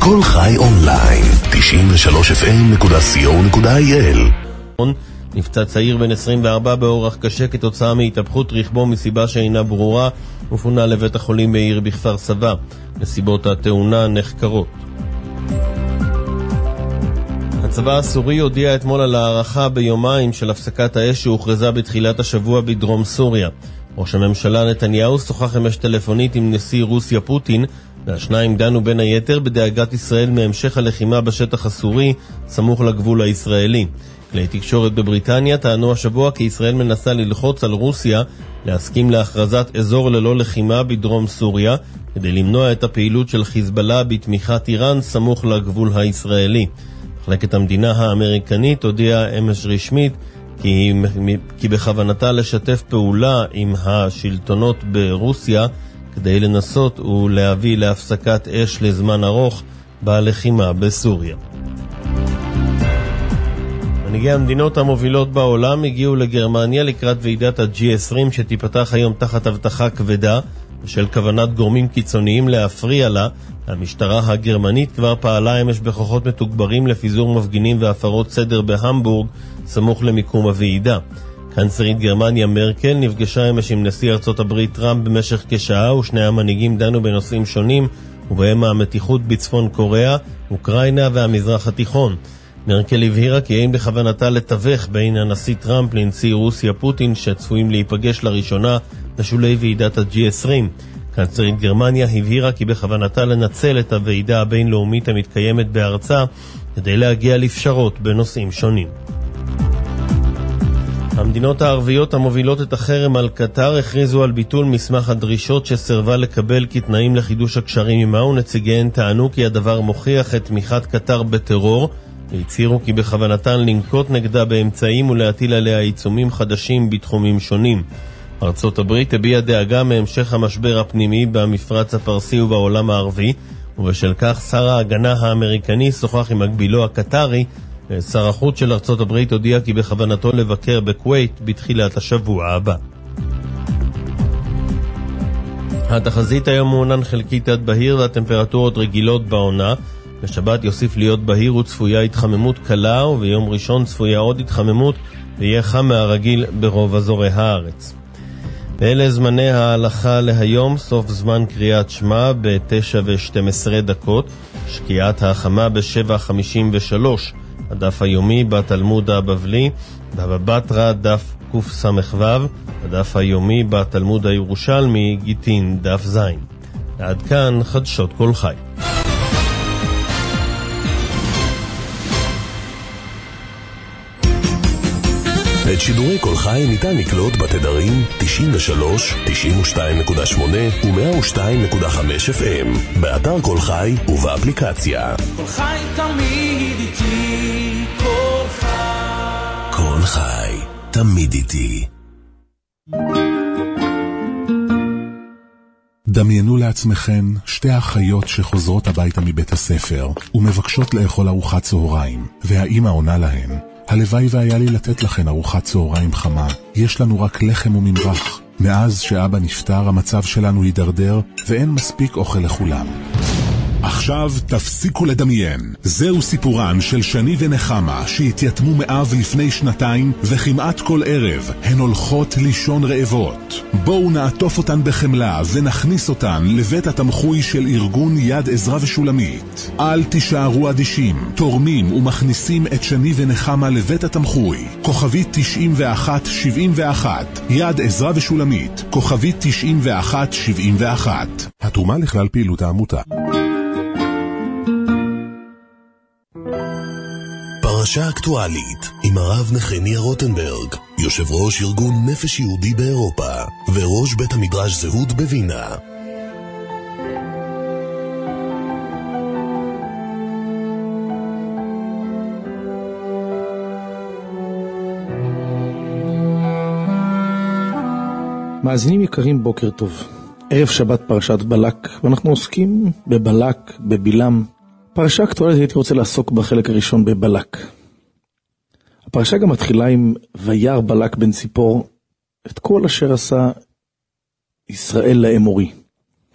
כל חי אונליין, 93fm.co.il. נפצע צעיר בן 24 באורח קשה כתוצאה מהתהפכות רכבו מסיבה שאינה ברורה, ופונה לבית החולים מאיר בכפר סבא. נסיבות התאונה נחקרות. הצבא הסורי הודיע אתמול על הערכה ביומיים של הפסקת האש שהוכרזה בתחילת השבוע בדרום סוריה. ראש הממשלה נתניהו שוחח אמש טלפונית עם נשיא רוסיה פוטין, והשניים דנו בין היתר בדאגת ישראל מהמשך הלחימה בשטח הסורי סמוך לגבול הישראלי. כלי תקשורת בבריטניה טענו השבוע כי ישראל מנסה ללחוץ על רוסיה להסכים להכרזת אזור ללא לחימה בדרום סוריה כדי למנוע את הפעילות של חיזבאללה בתמיכת איראן סמוך לגבול הישראלי. מחלקת המדינה האמריקנית הודיעה אמש רשמית כי בכוונתה לשתף פעולה עם השלטונות ברוסיה כדי לנסות ולהביא להפסקת אש לזמן ארוך בלחימה בסוריה. מנהיגי המדינות המובילות בעולם הגיעו לגרמניה לקראת ועידת ה-G20 שתיפתח היום תחת הבטחה כבדה בשל כוונת גורמים קיצוניים להפריע לה. המשטרה הגרמנית כבר פעלה אמש בכוחות מתוגברים לפיזור מפגינים והפרות סדר בהמבורג סמוך למיקום הוועידה. קנצלרית גרמניה מרקל נפגשה אמש עם נשיא ארצות הברית טראמפ במשך כשעה, ושני המנהיגים דנו בנושאים שונים ובהם המתיחות בצפון קוריאה, אוקראינה והמזרח התיכון. מרקל הבהירה כי אין בכוונתה לתווך בין הנשיא טראמפ לנשיא רוסיה פוטין שצפויים להיפגש לראשונה בשולי ועידת ה-G20. קנצלרית גרמניה הבהירה כי בכוונתה לנצל את הוועידה הבינלאומית המתקיימת בארצה כדי להגיע לפשרות בנושאים שונים. המדינות הערביות המובילות את החרם על קטר הכריזו על ביטול מסמך הדרישות שסרבה לקבל כתנאים לחידוש הקשרים עמה, ונציגיהן טענו כי הדבר מוכיח את תמיכת קטר בטרור, והצהירו כי בכוונתן לנקוט נגדה באמצעים ולהטיל עליה עיצומים חדשים בתחומים שונים. ארצות הברית הביעה דאגה מהמשך המשבר הפנימי במפרץ הפרסי ובעולם הערבי, ובשל כך שר ההגנה האמריקני שוחח עם מקבילו הקטרי. שר החוץ של ארצות הברית הודיע כי בכוונתו לבקר בכווית בתחילת השבוע הבא. התחזית היום מעונן חלקית עד בהיר והטמפרטורות רגילות בעונה. בשבת יוסיף להיות בהיר וצפויה התחממות קלה, וביום ראשון צפויה עוד התחממות ויהיה חם מהרגיל ברוב אזורי הארץ. ואלה זמני ההלכה להיום: סוף זמן קריאת שמע ב-9:12, שקיעת החמה ב-7:53, הדף היומי בתלמוד הבבלי, בבא בתרא דף קס"ו, הדף היומי בתלמוד הירושלמי גיטין דף ז'. עד כאן חדשות כל חי. את שידורי כל חי ניתן לקלוט בתדרים 93, 92.8 ו-102.5 FM, באתר כל חי ובאפליקציה. כל חי תמיד איתי, כל חי. כל חי תמיד איתי. דמיינו לעצמכם שתי אחיות שחוזרות הביתה מבית הספר ומבקשות לאכול ארוחת צהריים, והאמא עונה להן: הלוואי והיה לי לתת לכן ארוחת צהריים חמה, יש לנו רק לחם וממרח. מאז שאבא נפטר המצב שלנו הידרדר ואין מספיק אוכל לכולם. עכשיו תפסיקו לדמיין. זהו סיפורן של שני ונחמה שהתייתמו מאב לפני שנתיים, וכמעט כל ערב הן הולכות לישון רעבות. בואו נעטוף אותן בחמלה ונכניס אותן לבית התמחוי של ארגון יד עזרא ושולמית. אל תישארו אדישים, תורמים ומכניסים את שני ונחמה לבית התמחוי. כוכבית 9171, יד עזרא ושולמית, כוכבית 9171. התרומה לכלל פעילות העמותה. פרשה אקטואלית עם הרב נחמיה רוטנברג, יושב ראש ארגון נפש יהודי באירופה וראש בית המדרש זהות בווינה. מאזינים יקרים, בוקר טוב. ערב שבת פרשת בלק, ואנחנו עוסקים בבלק, בבלם. פרשה אקטואלית הייתי רוצה לעסוק בחלק הראשון בבלק. הפרשה גם מתחילה עם וירא בלק בן ציפור את כל אשר עשה ישראל לאמורי.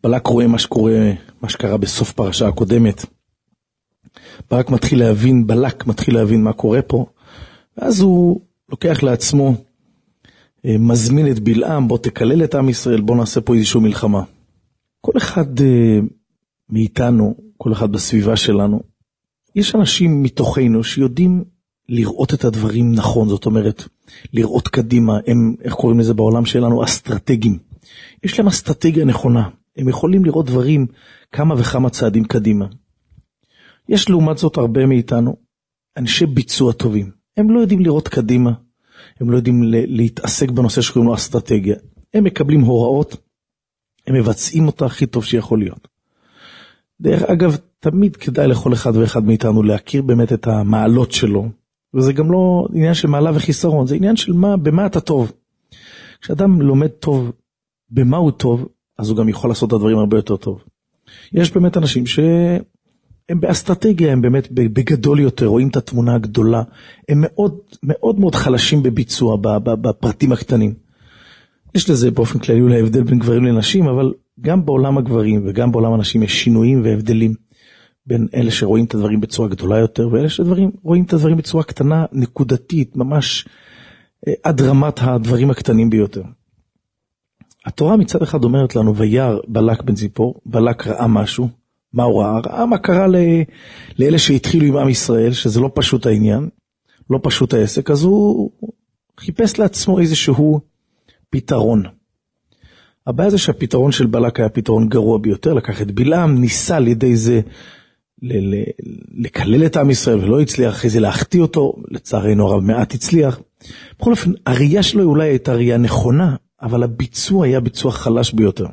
בלק רואה מה שקרה בסוף פרשה הקודמת. בלק מתחיל להבין מה קורה פה, ואז הוא לוקח לעצמו, מזמין את בלעם, בוא תקלל את עם ישראל, בוא נעשה פה איזושהי מלחמה. כל אחד מאיתנו, כל אחד בסביבה שלנו, יש אנשים מתוכנו שיודעים לראות את הדברים נכון, זאת אומרת, לראות קדימה, הם, איך קוראים לזה בעולם שלנו, אסטרטגיים. יש להם אסטרטגיה נכונה, הם יכולים לראות דברים כמה וכמה צעדים קדימה. יש לעומת זאת הרבה מאיתנו, אנשי ביצוע טובים. הם לא יודעים לראות קדימה, הם לא יודעים להתעסק בנושא שקוראים לו אסטרטגיה. הם מקבלים הוראות, הם מבצעים אותה הכי טוב שיכול להיות. דרך אגב, תמיד כדאי לכל אחד ואחד מאיתנו להכיר באמת את המעלות שלו, וזה גם לא עניין של מעלה וחיסרון, זה עניין של במה אתה טוב. כשאדם לומד טוב במה הוא טוב, אז הוא גם יכול לעשות את הדברים הרבה יותר טוב. יש באמת אנשים שהם באסטרטגיה, הם באמת בגדול יותר, רואים את התמונה הגדולה, הם מאוד מאוד מאוד חלשים בביצוע, בפרטים הקטנים. יש לזה באופן כללי אולי הבדל בין גברים לנשים, אבל גם בעולם הגברים וגם בעולם הנשים יש שינויים והבדלים בין אלה שרואים את הדברים בצורה גדולה יותר, ואלה שרואים את הדברים בצורה קטנה, נקודתית, ממש עד רמת הדברים הקטנים ביותר. התורה מצד אחד אומרת לנו, וירא בלק בן ציפור, בלק ראה משהו, מה הוא ראה? ראה מה קרה לאלה שהתחילו עם עם ישראל, שזה לא פשוט העניין, לא פשוט העסק, אז הוא חיפש לעצמו איזשהו פתרון. הבעיה זה שהפתרון של בלק היה פתרון גרוע ביותר, לקח את בלעם, ניסה על ידי זה לקלל את עם ישראל, ולא הצליח, אחרי זה להחטיא אותו, לצערנו הרב מעט הצליח. בכל אופן, הראייה שלו אולי הייתה ראייה נכונה, אבל הביצוע היה ביצוע חלש ביותר.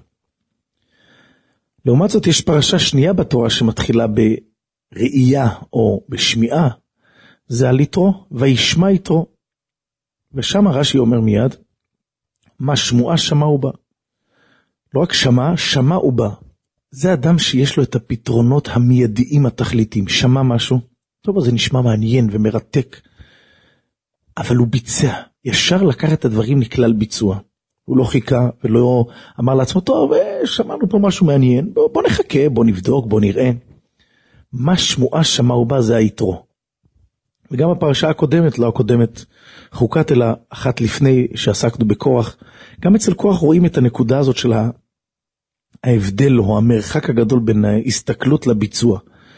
לעומת זאת, יש פרשה שנייה בתורה שמתחילה בראייה או בשמיעה, זה על יתרו, וישמע יתרו. ושם רש"י אומר מיד, מה שמועה שמע הוא בא. לא רק שמע הוא בא. זה אדם שיש לו את הפתרונות המיידיים התכליתיים. שמע משהו, טוב, אז זה נשמע מעניין ומרתק, אבל הוא ביצע. ישר לקח את הדברים לכלל ביצוע. הוא לא חיכה ולא אמר לעצמו, טוב, שמענו פה משהו מעניין, בוא נחכה, בוא נבדוק, בוא נראה. מה שמועה שמע הוא בא זה היתרו. וגם הפרשה הקודמת, לא הקודמת חוקת, אלא אחת לפני שעסקנו בקורח, גם אצל קורח רואים את הנקודה הזאת של ההבדל או המרחק הגדול בין ההסתכלות לביצוע.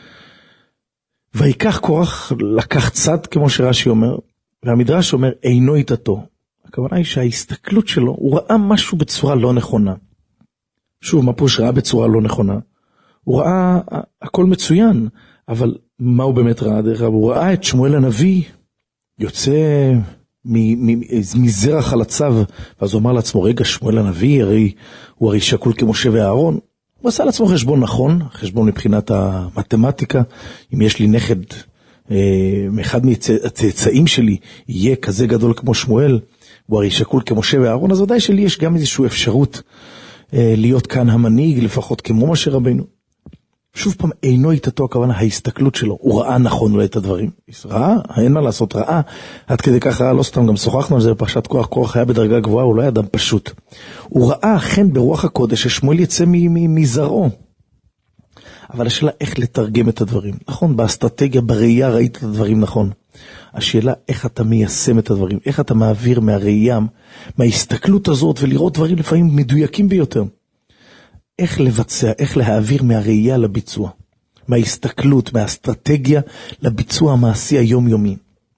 ויקח קורח, לקח צד כמו שרש"י אומר, והמדרש אומר אינו איתתו. הכוונה היא שההסתכלות שלו, הוא ראה משהו בצורה לא נכונה. שוב, מה פירוש ראה בצורה לא נכונה? הוא ראה הכל מצוין, אבל מה הוא באמת ראה? דרך אגב, הוא ראה את שמואל הנביא יוצא מזרע חלציו, ואז הוא אמר לעצמו, רגע, שמואל הנביא, הוא הרי שקול כמשה ואהרון. הוא עשה לעצמו חשבון נכון, חשבון מבחינת המתמטיקה, אם יש לי נכד, אחד מהצאצאים שלי יהיה כזה גדול כמו שמואל, הוא הרי שקול כמשה ואהרון, אז ודאי שלי יש גם איזושהי אפשרות להיות כאן המנהיג, לפחות כמו משה רבינו. שוב פעם, אינו איתתו, הכוונה, ההסתכלות שלו, הוא ראה נכון אולי את הדברים, ראה, אין מה לעשות, ראה, עד כדי כך ראה, לא סתם, גם שוחחנו על זה בפרשת קורח, קורח היה בדרגה גבוהה, הוא לא היה אדם פשוט, הוא ראה אכן ברוח הקודש, ששמואל יצא מזרעו, אבל השאלה איך לתרגם את הדברים, נכון, באסטרטגיה, בראייה ראית את הדברים נכון, השאלה איך אתה מיישם את הדברים, איך אתה מעביר מהראייה, מההסתכלות הזאת, ולראות דברים לפעמים מדויקים ביותר, איך לבצע, איך להעביר מהראייה לביצוע, מההסתכלות, מהאסטרטגיה לביצוע המעשי היומיומי.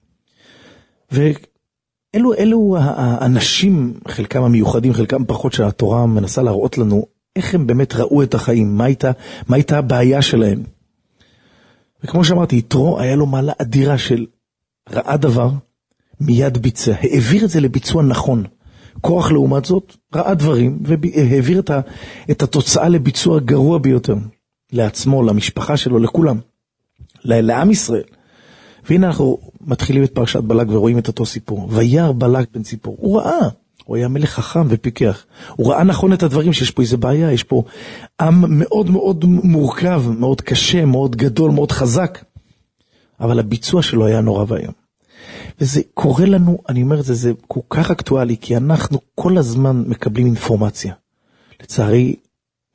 ואלו האנשים, חלקם המיוחדים, חלקם פחות, שהתורה מנסה להראות לנו, איך הם באמת ראו את החיים, מה הייתה הבעיה שלהם. וכמו שאמרתי, יתרו היה לו מעלה אדירה של ראה דבר, מיד ביצע, העביר את זה לביצוע נכון. קורח לעומת זאת ראה דברים והעביר את התוצאה לביצוע גרוע ביותר, לעצמו, למשפחה שלו, לכולם, לעם ישראל. והנה אנחנו מתחילים את פרשת בלק ורואים את אותו סיפור. וירא בלק בן ציפור, הוא ראה, הוא היה מלך חכם ופיקח, הוא ראה נכון את הדברים שיש פה איזה בעיה, יש פה עם מאוד מאוד מורכב, מאוד קשה, מאוד גדול, מאוד חזק, אבל הביצוע שלו היה נורא והיום. וזה קורה לנו, אני אומר את זה, זה כל כך אקטואלי, כי אנחנו כל הזמן מקבלים אינפורמציה. לצערי,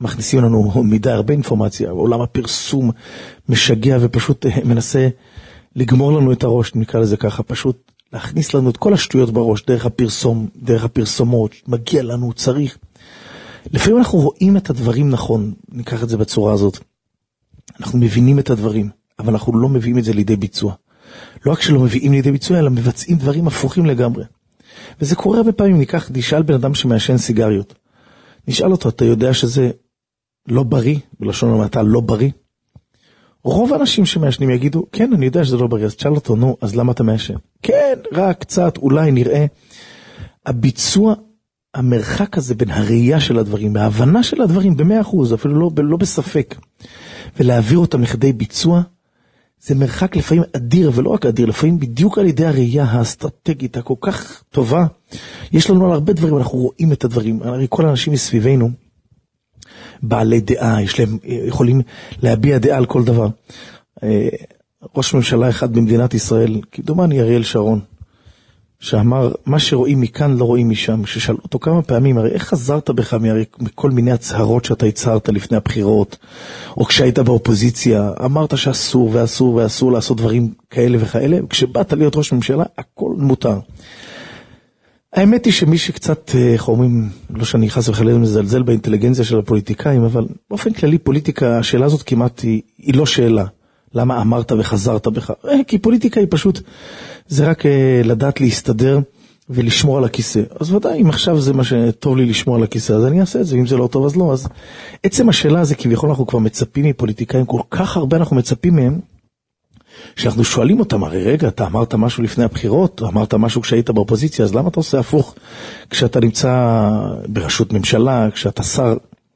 מכניסים לנו מידה הרבה אינפורמציה, עולם הפרסום משגע ופשוט מנסה לגמור לנו את הראש, נקרא לזה ככה, פשוט להכניס לנו את כל השטויות בראש, דרך הפרסום, דרך הפרסומות, מגיע לנו, צריך. לפעמים אנחנו רואים את הדברים נכון, ניקח את זה בצורה הזאת. אנחנו מבינים את הדברים, אבל אנחנו לא מביאים את זה לידי ביצוע. לא רק שלא מביאים לידי ביצוע, אלא מבצעים דברים הפוכים לגמרי. וזה קורה הרבה פעמים, נשאל בן אדם שמעשן סיגריות. נשאל אותו, אתה יודע שזה לא בריא, בלשון המעטה לא בריא? רוב האנשים שמעשנים יגידו, כן, אני יודע שזה לא בריא, אז תשאל אותו, נו, אז למה אתה מעשן? כן, רק קצת, אולי נראה. הביצוע, המרחק הזה בין הראייה של הדברים, ההבנה של הדברים ב100%, אפילו לא בספק, ולהעביר אותם לכדי ביצוע, זה מרחק לפעמים אדיר, ולא רק אדיר, לפעמים בדיוק על ידי הראייה האסטרטגית, הכל כך טובה. יש לנו על הרבה דברים, אנחנו רואים את הדברים, הרי כל האנשים מסביבנו, בעלי דעה, יש להם, יכולים להביע דעה על כל דבר. ראש ממשלה אחד במדינת ישראל, כדומני אריאל שרון, שאמר, מה שרואים מכאן לא רואים משם, ששאלו אותו כמה פעמים, הרי איך חזרת בך מכל מיני הצהרות שאתה הצהרת לפני הבחירות, או כשהיית באופוזיציה, אמרת שאסור ואסור ואסור לעשות דברים כאלה וכאלה, וכשבאת להיות ראש ממשלה, הכל מותר. האמת היא שמי שקצת חומרים, לא שאני חס וחלילה מזלזל באינטליגנציה של הפוליטיקאים, אבל באופן כללי פוליטיקה, השאלה הזאת כמעט היא לא שאלה. למה אמרת וחזרת בך? כי פוליטיקה היא פשוט, זה רק לדעת להסתדר ולשמור על הכיסא. אז ודאי, אם עכשיו זה מה שטוב לי לשמור על הכיסא, אז אני אעשה את זה, ואם זה לא טוב אז לא. אז עצם השאלה הזה, כביכול אנחנו כבר מצפים מפוליטיקאים, כל כך הרבה אנחנו מצפים מהם, שאנחנו שואלים אותם, הרי רגע, אתה אמרת משהו לפני הבחירות, אמרת משהו כשהיית באופוזיציה, אז למה אתה עושה הפוך כשאתה נמצא בראשות ממשלה, כשאתה שר?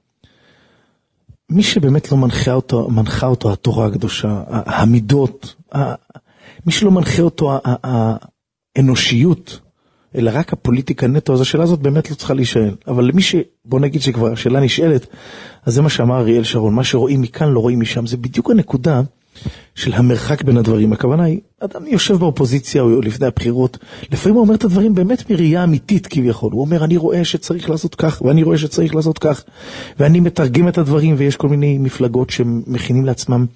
מי שבאמת לא מנחה אותו התורה הקדושה, המידות, מי שלא מנחה אותו האנושיות, אלא רק הפוליטיקה נטו, אז השאלה הזאת באמת לא צריכה להישאל. אבל למי בוא נגיד שכבר השאלה נשאלת, אז זה מה שאמר אריאל שרון, מה שרואים מכאן לא רואים משם, זה בדיוק הנקודה של המרחק בין הדברים. הכוונה היא, אדם יושב באופוזיציה או לפני הבחירות, לפעמים הוא אומר את הדברים באמת מראייה אמיתית כביכול. הוא אומר, אני רואה שצריך לעשות כך, ואני רואה שצריך לעשות כך, ואני מתרגם את הדברים, ויש כל מיני מפלגות שמכינים לעצמם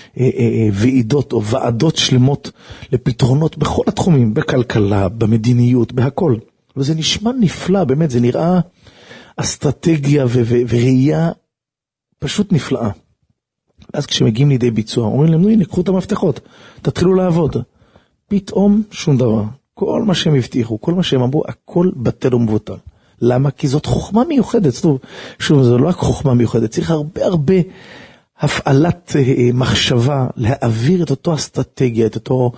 ועידות או ועדות שלמות לפתרונות בכל התחומים, בכלכלה, במדיניות, בהכל. וזה נשמע נפלא, באמת, זה נראה אסטרטגיה וראייה פשוט נפלאה. אז כשמגיעים לידי ביצוע, אומרים להם, נו, הנה, קחו את המפתחות, תתחילו לעבוד. פתאום שום דבר. כל מה שהם הבטיחו, כל מה שהם אמרו, הכל בטל ומבוטל. למה? כי זאת חוכמה מיוחדת. שוב, זה לא רק חוכמה מיוחדת, צריך הרבה הפעלת מחשבה, להעביר את אותו אסטרטגיה, את אותו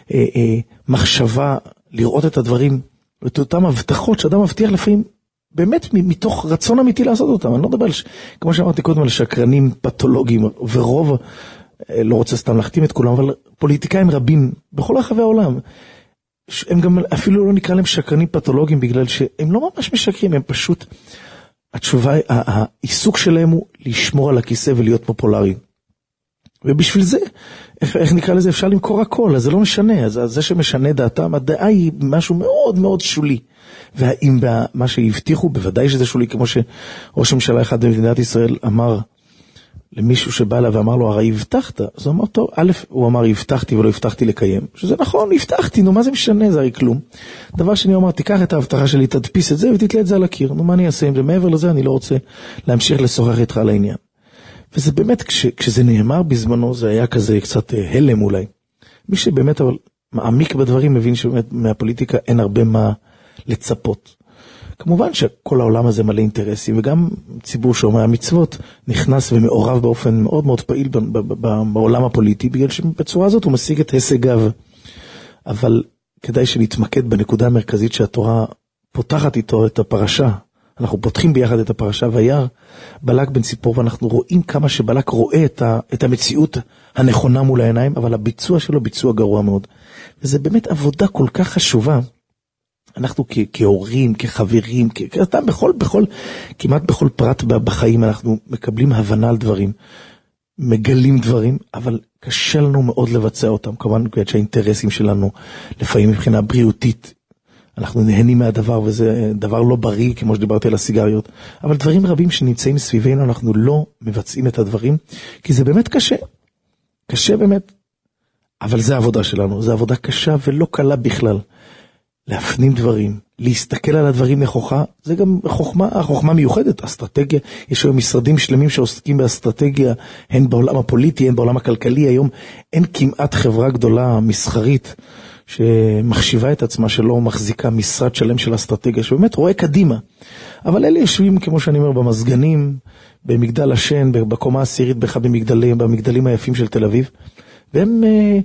מחשבה, לראות את הדברים, את אותם הבטחות שאדם מבטיח לפעמים, באמת מתוך רצון אמיתי לעשות אותם. אני לא מדבר, כמו שאמרתי קודם, על שקרנים פתולוגיים, ורוב, לא רוצה סתם להחתים את כולם, אבל פוליטיקאים רבים, בכל רחבי העולם, הם גם אפילו לא נקרא להם שקרנים פתולוגיים, בגלל שהם לא ממש משקרים, הם פשוט, התשובה, העיסוק שלהם הוא לשמור על הכיסא ולהיות פופולרי. ובשביל זה, איך נקרא לזה, אפשר למכור הכל, אז זה לא משנה, אז זה שמשנה דעתם, הדעה היא משהו מאוד מאוד שולי. והאם מה שהבטיחו, בוודאי שזה שולי, כמו שראש הממשלה אחד במדינת ישראל אמר למישהו שבא אליו ואמר לו, הרי הבטחת, אז הוא אמר, טוב, א', הוא אמר, הבטחתי ולא הבטחתי לקיים, שזה נכון, הבטחתי, נו, מה זה משנה, זה הרי כלום. דבר שני, הוא אמר, תיקח את ההבטחה שלי, תדפיס את זה ותתלה את זה על הקיר, נו, מה אני אעשה עם זה? מעבר לזה, אני לא רוצה להמשיך לשוחח איתך על העניין. וזה באמת, כשזה נאמר בזמנו, זה היה כזה קצת הלם אולי. מי שבאמת אבל מעמיק בדברים מבין שבאמת מהפוליטיקה אין הרבה מה לצפות. כמובן שכל העולם הזה מלא אינטרסים, וגם ציבור שומרי המצוות נכנס ומעורב באופן מאוד מאוד פעיל בעולם הפוליטי, בגלל שבצורה הזאת הוא משיג את הישגיו. אבל כדאי שנתמקד בנקודה המרכזית שהתורה פותחת איתו את הפרשה. אנחנו פותחים ביחד את הפרשה, וירא בלק בן ציפור, ואנחנו רואים כמה שבלק רואה את המציאות הנכונה מול העיניים, אבל הביצוע שלו ביצוע גרוע מאוד. וזה באמת עבודה כל כך חשובה. אנחנו כהורים, כחברים, כמעט בכל פרט בחיים אנחנו מקבלים הבנה על דברים, מגלים דברים, אבל קשה לנו מאוד לבצע אותם, כמובן שהאינטרסים שלנו, לפעמים מבחינה בריאותית, אנחנו נהנים מהדבר, וזה דבר לא בריא, כמו שדיברתי על הסיגריות. אבל דברים רבים שנמצאים סביבנו, אנחנו לא מבצעים את הדברים, כי זה באמת קשה. קשה באמת. אבל זה העבודה שלנו, זה עבודה קשה ולא קלה בכלל. להפנים דברים, להסתכל על הדברים נכוחה, זה גם חוכמה מיוחדת, אסטרטגיה. יש היום משרדים שלמים שעוסקים באסטרטגיה, הן בעולם הפוליטי, הן בעולם הכלכלי. היום אין כמעט חברה גדולה, מסחרית, שמחשיבה את עצמה שלא מחזיקה משרד שלם של אסטרטגיה, שבאמת רואה קדימה. אבל אלה יושבים, כמו שאני אומר, במסגנים, במגדל השן, בקומה העשירית, באחד במגדלים היפים של תל אביב, והם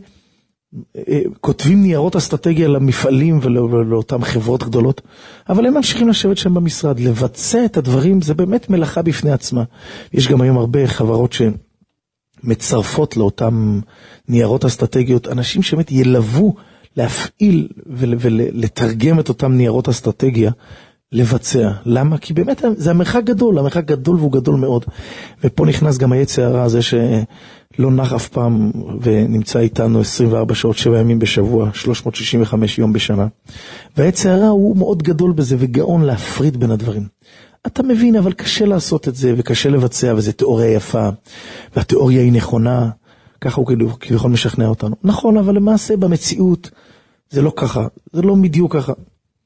כותבים ניירות אסטרטגיה למפעלים ולאותן חברות גדולות, אבל הם ממשיכים לשבת שם במשרד, לבצע את הדברים, זה באמת מלאכה בפני עצמה. יש גם היום הרבה חברות שמצרפות לאותן ניירות אסטרטגיות, אנשים שבאמת ילוו להפעיל ולתרגם את אותם ניירות אסטרטגיה, לבצע. למה? כי באמת זה המרחק גדול, המרחק גדול והוא גדול מאוד. ופה נכנס גם היצר הרע הזה שלא נח אף פעם ונמצא איתנו 24 שעות, 7 ימים בשבוע, 365 יום בשנה. והיצר הרע הוא מאוד גדול בזה וגאון להפריד בין הדברים. אתה מבין, אבל קשה לעשות את זה וקשה לבצע, וזה תיאוריה יפה, והתיאוריה היא נכונה, ככה הוא כביכול משכנע אותנו. נכון, אבל למעשה במציאות זה לא ככה, זה לא בדיוק ככה.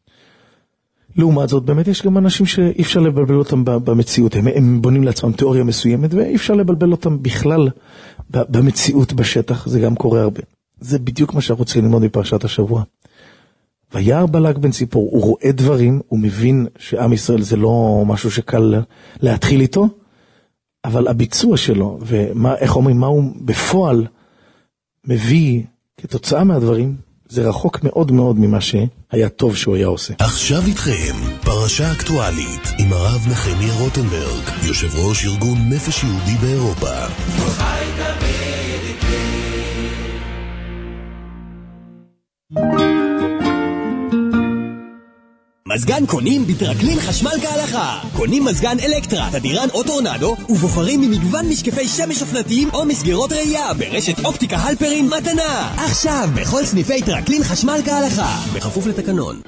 לעומת זאת, באמת יש גם אנשים שאי אפשר לבלבל אותם במציאות, הם בונים לעצמם תיאוריה מסוימת, ואי אפשר לבלבל אותם בכלל במציאות בשטח, זה גם קורה הרבה. זה בדיוק מה שאנחנו צריכים ללמוד מפרשת השבוע. וירא בלק בן ציפור, הוא רואה דברים, הוא מבין שעם ישראל זה לא משהו שקל להתחיל איתו, אבל הביצוע שלו, ואיך אומרים, מה הוא בפועל מביא כתוצאה מהדברים, זה רחוק מאוד מאוד ממה שהיה טוב שהוא היה עושה. עכשיו איתכם, פרשה אקטואלית עם הרב נחמיה רוטנברג, יושב ראש ארגון נפש יהודי באירופה. מזגן קונים בטרקלין חשמל כהלכה. קונים מזגן אלקטרה, תדירן או טורנדו, ובוחרים ממגוון משקפי שמש אופנתיים או מסגרות ראייה ברשת אופטיקה הלפרין מתנה. עכשיו בכל סניפי טרקלין חשמל כהלכה, בכפוף לתקנון.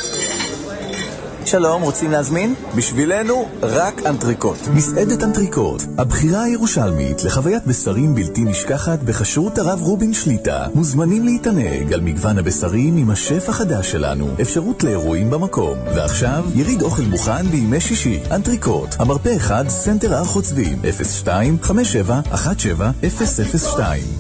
שלום, רוצים להזמין? בשבילנו רק אנטריקוט. מסעדת אנטריקוט, הבחירה הירושלמית לחוויית בשרים בלתי נשכחת בכשרות הרב רובין שליטה. מוזמנים להתענג על מגוון הבשרים עם השף החדש שלנו. אפשרות לאירועים במקום. ועכשיו יריד אוכל מוכן בימי שישי. אנטריקוט, המרפא 1, סנטר הר חוצבים, 02-57-17-002.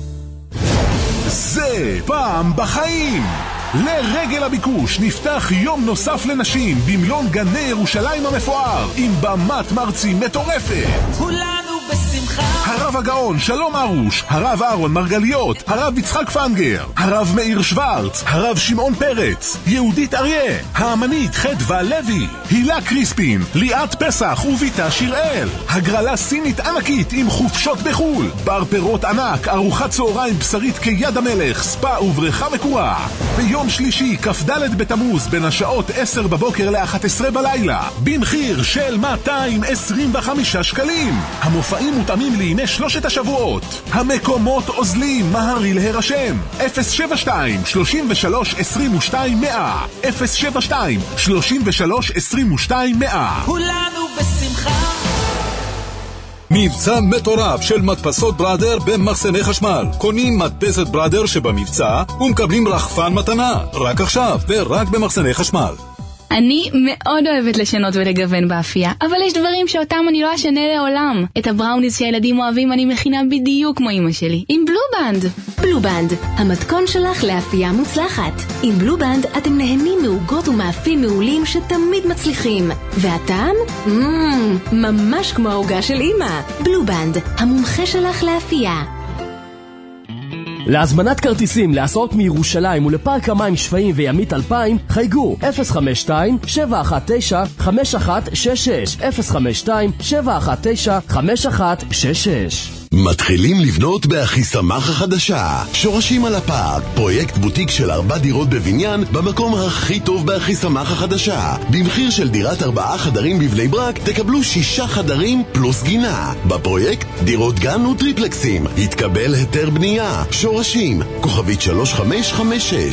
זה פעם בחיים. לרגל הביקוש נפתח יום נוסף לנשים במלון גני ירושלים המפואר עם במת מרצים מטורפת. כולנו בשמחה. הרב הגאון שלום ארוש, הרב אהרון מרגליות, הרב יצחק פנגר, הרב מאיר שוורץ, הרב שמעון פרץ, יהודית אריה, האמנית חדווה לוי, הילה קריספין, ליאת פסח וביתה שיראל. הגרלה סינית ענקית עם חופשות בחול, בר פירות ענק, ארוחת צהריים בשרית כיד המלך, ספה ובריכה מקורה. ביום שלישי כ"ד בתמוז בין השעות 10 בבוקר ל-11 בלילה במחיר של 225 שקלים. המופעים מותאמים לימי שלושת השבועות. המקומות עוזלים, מהרי להירשם. 072-33-22-100 072-33-22-100. כולנו בשמחה. מבצע מטורף של מדפסות בראדר במחסני חשמל. קונים מדפסת בראדר שבמבצע ומקבלים רחפן מתנה. רק עכשיו ורק במחסני חשמל. אני מאוד אוהבת לשנות ולגוון באפייה, אבל יש דברים שאותם אני לא אשנה לעולם. את הבראוניז שהילדים אוהבים אני מכינה בדיוק כמו אמא שלי, עם בלובנד. בלובנד, המתכון שלך לאפייה מוצלחת. עם בלובנד אתם נהנים מעוגות ומאפים מעולים שתמיד מצליחים. והטעם? ממש כמו העוגה של אמא. בלובנד, המומחה שלך לאפייה. להזמנת כרטיסים להסעות מירושלים ולפארק המים שפיים וימית 2000 חייגו 052-719-5166 052-719-5166. מתחילים לבנות באחיסמך החדשה. שורשים על הפארק, פרויקט בוטיק של 4 דירות בבניין במקום הכי טוב באחיסמך החדשה. במחיר של דירת 4 חדרים בבני ברק תקבלו 6 חדרים פלוס גינה. בפרויקט דירות גן וטריפלקסים. התקבל היתר בנייה. שורשים, כוכבית 3556.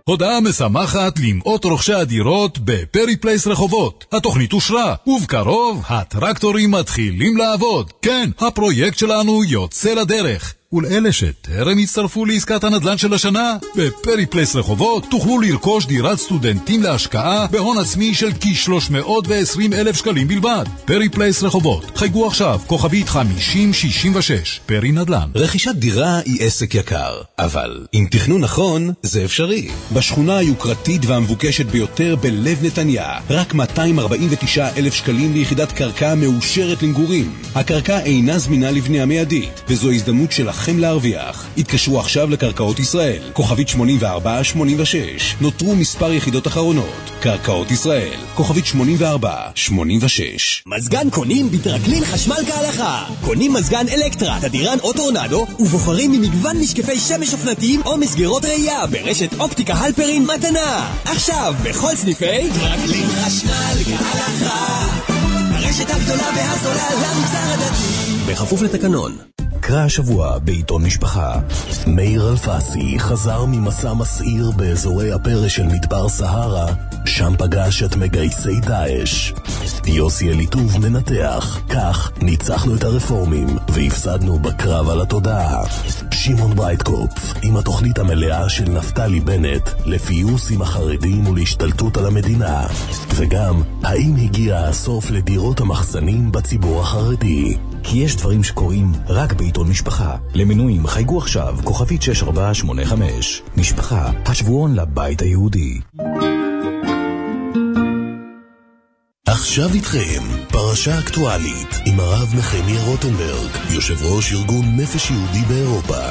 הודעה משמחת למאות רוכשי הדירות בפרי פלייס רחובות. התוכנית אושרה, ובקרוב הטרקטורים מתחילים לעבוד. כן, הפרויקט שלנו יוצא לדרך. ולאלה שטרם הצטרפו לעסקת הנדל"ן של השנה, בפרי פלייס רחובות תוכלו לרכוש דירת סטודנטים להשקעה בהון עצמי של כ-320,000 שקלים בלבד. פרי פלייס רחובות, חייגו עכשיו, כוכבית 5066, פרי נדל"ן. רכישת דירה היא עסק יקר, אבל עם תכנון נכון זה אפשרי. בשכונה היוקרתית והמבוקשת ביותר בלב נתניה, רק 249,000 שקלים ליחידת קרקע מאושרת למגורים. הקרקע אינה זמינה לבנייה מיידית, וזו הזדמנות שלכם להרוויח. התקשרו עכשיו לקרקעות ישראל, כוכבית 8486. נותרו מספר יחידות אחרונות. קרקעות ישראל, כוכבית 8486. מזגן קונים בטרקלין חשמל כהלכה. קונים מזגן אלקטרה, תדירן או טורנדו, ובוחרים ממגוון משקפי שמש אופנתיים או מסגרות ראייה ברשת אופטיקה הלפרין מתנה. עכשיו בכל סניפי טרקלין חשמל כהלכה, הרשת הגדולה והזולה למגזר הדתי, בכפוף לתקנון. קרא השבוע בעיתון משפחה. מאיר אלפסי חזר ממסע מסעיר באזורי הפרש של מדבר סהרה, שם פגש את מגייסי דאעש. יוסי אליטוב מנתח, כך ניצחנו את הרפורמים והפסדנו בקרב על התודעה. שמעון ברייטקופ עם התוכנית המלאה של נפתלי בנט לפיוס עם החרדים ולהשתלטות על המדינה. וגם, האם הגיע הסוף לדירות המחסנים בציבור החרדי? כי יש דברים שקורים רק בעיתון משפחה. למנויים חייגו עכשיו, כוכבית 6485. משפחה, השבועון לבית היהודי. עכשיו איתכם, פרשה אקטואלית עם הרב נחמיה רוטנברג, יושב ראש ארגון נפש יהודי באירופה.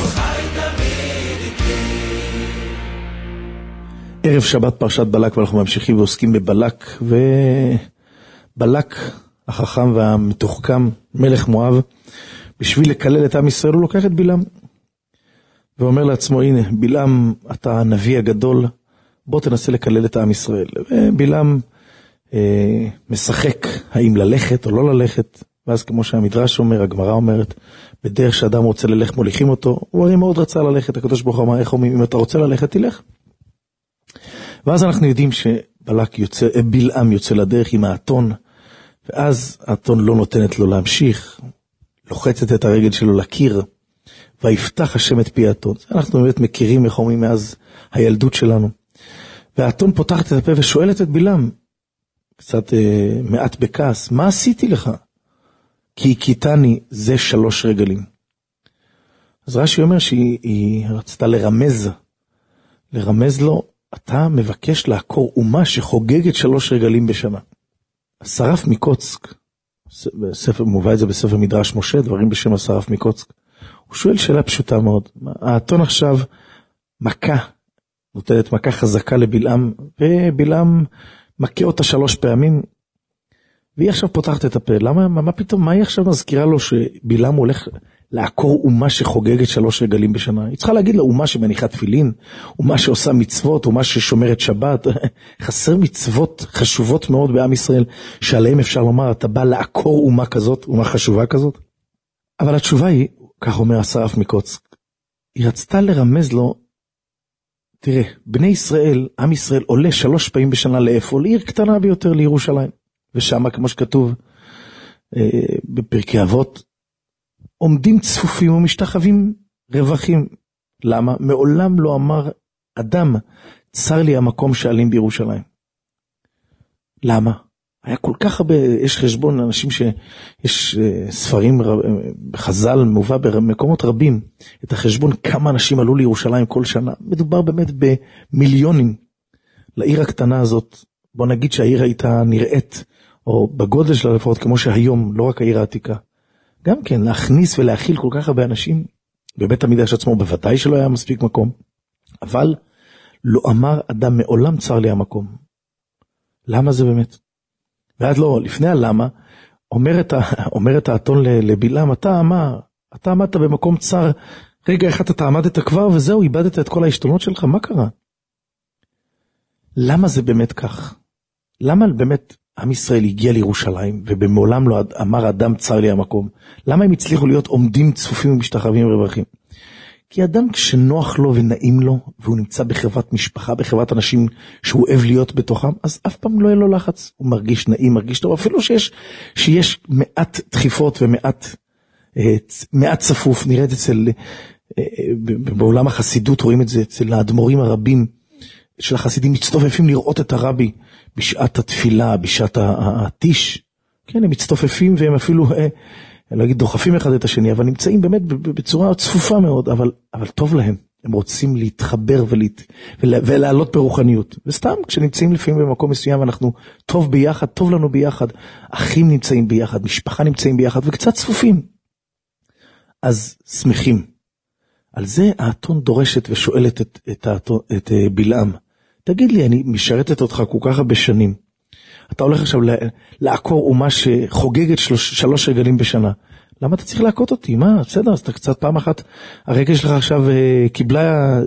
ערב שבת פרשת בלק, ואנחנו ממשיכים ועוסקים בבלק, ובלק החכם והמתוחכם, מלך מואב, בשביל לקלל את עם ישראל הוא לוקח את בלעם ואומר לעצמו, הנה בלעם אתה הנביא הגדול, בוא תנסה לקלל את עם ישראל. ובלעם משחק האם ללכת או לא ללכת, ואז כמו שהמדרש אומר, הגמרא אומרת, בדרך שאדם רוצה ללך מוליכים אותו. הוא הרי מאוד רצה ללכת, הקדוש ברוך הוא אמר, איך אומרים, אם אתה רוצה ללכת תלך. ואז אנחנו יודעים שבלעם יוצא לדרך עם האתון, ואז האתון לא נותנת לו להמשיך, לוחצת את הרגל שלו לקיר, ויפתח השם את פי האתון. אנחנו באמת מכירים, איך אומרים, מאז הילדות שלנו. והאתון פותחת את הפה ושואלת את בלעם, קצת מעט בכעס, מה עשיתי לך? כי הכיתני זה 3 רגלים. אז רש"י אומר שהיא רצתה לרמז לו, אתה מבקש לעקור אומה שחוגגת 3 רגלים בשנה. השרף מקוצק, מובא את זה בספר מדרש משה, דברים בשם השרף מקוצק, הוא שואל שאלה פשוטה מאוד, האתון עכשיו נותנת מכה חזקה לבלעם, ובלעם מכה אותה 3 פעמים, והיא עכשיו פותחת את הפה. מה פתאום, מה היא עכשיו מזכירה לו שבלעם הולך לעקור אומה שחוגגת 3 רגלים בשנה? היא צריכה להגיד לה, אומה שמניחה תפילין, אומה שעושה מצוות, אומה ששומרת שבת. חסר מצוות חשובות מאוד בעם ישראל, שעליהם אפשר לומר, אתה בא לעקור אומה כזאת, אומה חשובה כזאת? אבל התשובה היא, כך אומר השרף מקוצק, היא רצתה לרמז לו, תראה, בני ישראל, עם ישראל עולה 3 פעמים בשנה לאיפה? לעיר קטנה ביותר, לירושלים. ושם, כמו שכתוב בפרקי אבות, עומדים צפופים ומשתחווים רווחים. למה? מעולם לא אמר אדם, צר לי המקום שעלים בירושלים. למה? היה כל כך הרבה, יש חשבון, אנשים שיש ספרים, בחז"ל מובא במקומות רבים, את החשבון כמה אנשים עלו לירושלים כל שנה. מדובר באמת במיליונים. לעיר הקטנה הזאת, בוא נגיד שהעיר הייתה נראית, או בגודל שלה לפחות כמו שהיום, לא רק העיר העתיקה. גם כן, להכניס ולהכיל כל כך הרבה אנשים, בבית המקדש עצמו בוודאי שלא היה מספיק מקום, אבל לא אמר אדם מעולם צר לי המקום. למה זה באמת? ועד לא, לפני הלמה, אומרת האתון לבלעם, אתה עמדת במקום צר, רגע אחד אתה עמדת כבר וזהו, איבדת את כל ההשתונות שלך, מה קרה? למה זה באמת כך? למה באמת עם ישראל הגיע לירושלים, ובמעולם לא אמר אדם צר לי המקום? למה הם הצליחו להיות עומדים צפופים ומשתחווים רווחים? כי אדם כשנוח לו ונעים לו, והוא נמצא בחברת משפחה, בחברת אנשים שהוא אוהב להיות בתוכם, אז אף פעם לא יהיה לו לחץ. הוא מרגיש נעים, מרגיש טוב, אפילו שיש מעט דחיפות ומעט צפוף. נראה את זה בעולם החסידות, רואים את זה אצל האדמו"רים הרבים של החסידים, מצטופפים לראות את הרבי בשעת התפילה, בשעת הטיש. כן, הם מצטופפים והם אפילו, אני לא אגיד דוחפים אחד את השני, אבל נמצאים באמת בצורה צפופה מאוד, אבל טוב להם. הם רוצים להתחבר ולעלות ברוחניות. וסתם, כשנמצאים לפעמים במקום מסוים, אנחנו טוב ביחד, טוב לנו ביחד. אחים נמצאים ביחד, משפחה נמצאים ביחד, וקצת צפופים. אז שמחים. על זה האתון דורשת ושואלת את בלעם. תגיד לי, אני משרתת אותך כל כך הרבה שנים. אתה הולך עכשיו לעקור אומה שחוגגת 3 רגלים בשנה. למה אתה צריך להכות אותי? מה? בסדר, אז אתה קצת פעם אחת, הרגל שלך עכשיו קיבלה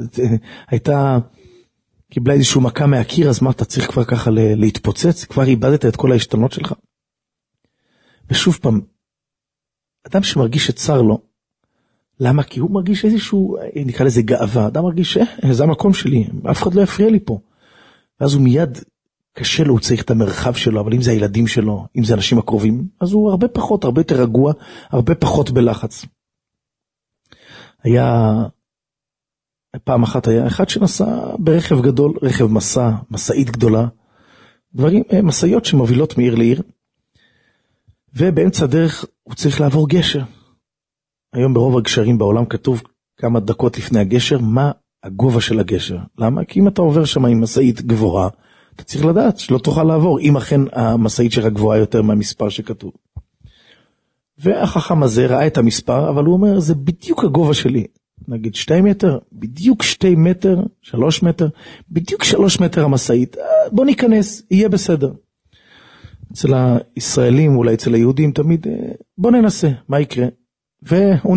איזשהו מכה מהקיר, אז מה, אתה צריך כבר ככה להתפוצץ? כבר איבדת את כל ההשתנות שלך? ושוב פעם, אדם שמרגיש שצר לו, למה? כי הוא מרגיש איזשהו, נקרא לזה גאווה, אדם מרגיש, זה המקום שלי, אף אחד לא יפריע לי פה. ואז הוא מיד קשה לו, הוא צריך את המרחב שלו, אבל אם זה הילדים שלו, אם זה אנשים הקרובים, אז הוא הרבה יותר רגוע, הרבה פחות בלחץ. פעם אחת היה אחד שנסע ברכב גדול, רכב מסעית גדולה, מסעיות שמובילות מעיר לעיר, ובאמצע הדרך הוא צריך לעבור גשר. היום ברוב הגשרים בעולם כתוב כמה דקות לפני הגשר, מה הגובה של הגשר. למה? כי אם אתה עובר שם עם מסעית גבוהה, אתה צריך לדעת שלא תוכל לעבור, אם אכן המסעית שלך גבוהה יותר מהמספר שכתוב. והחכם הזה ראה את המספר, אבל הוא אומר, זה בדיוק הגובה שלי. נגיד 2 מטר, בדיוק 2 מטר, 3 מטר, בדיוק 3 מטר המסעית, בוא ניכנס, יהיה בסדר. אצל הישראלים, אולי אצל היהודים, תמיד, בוא ננסה, מה יקרה? והוא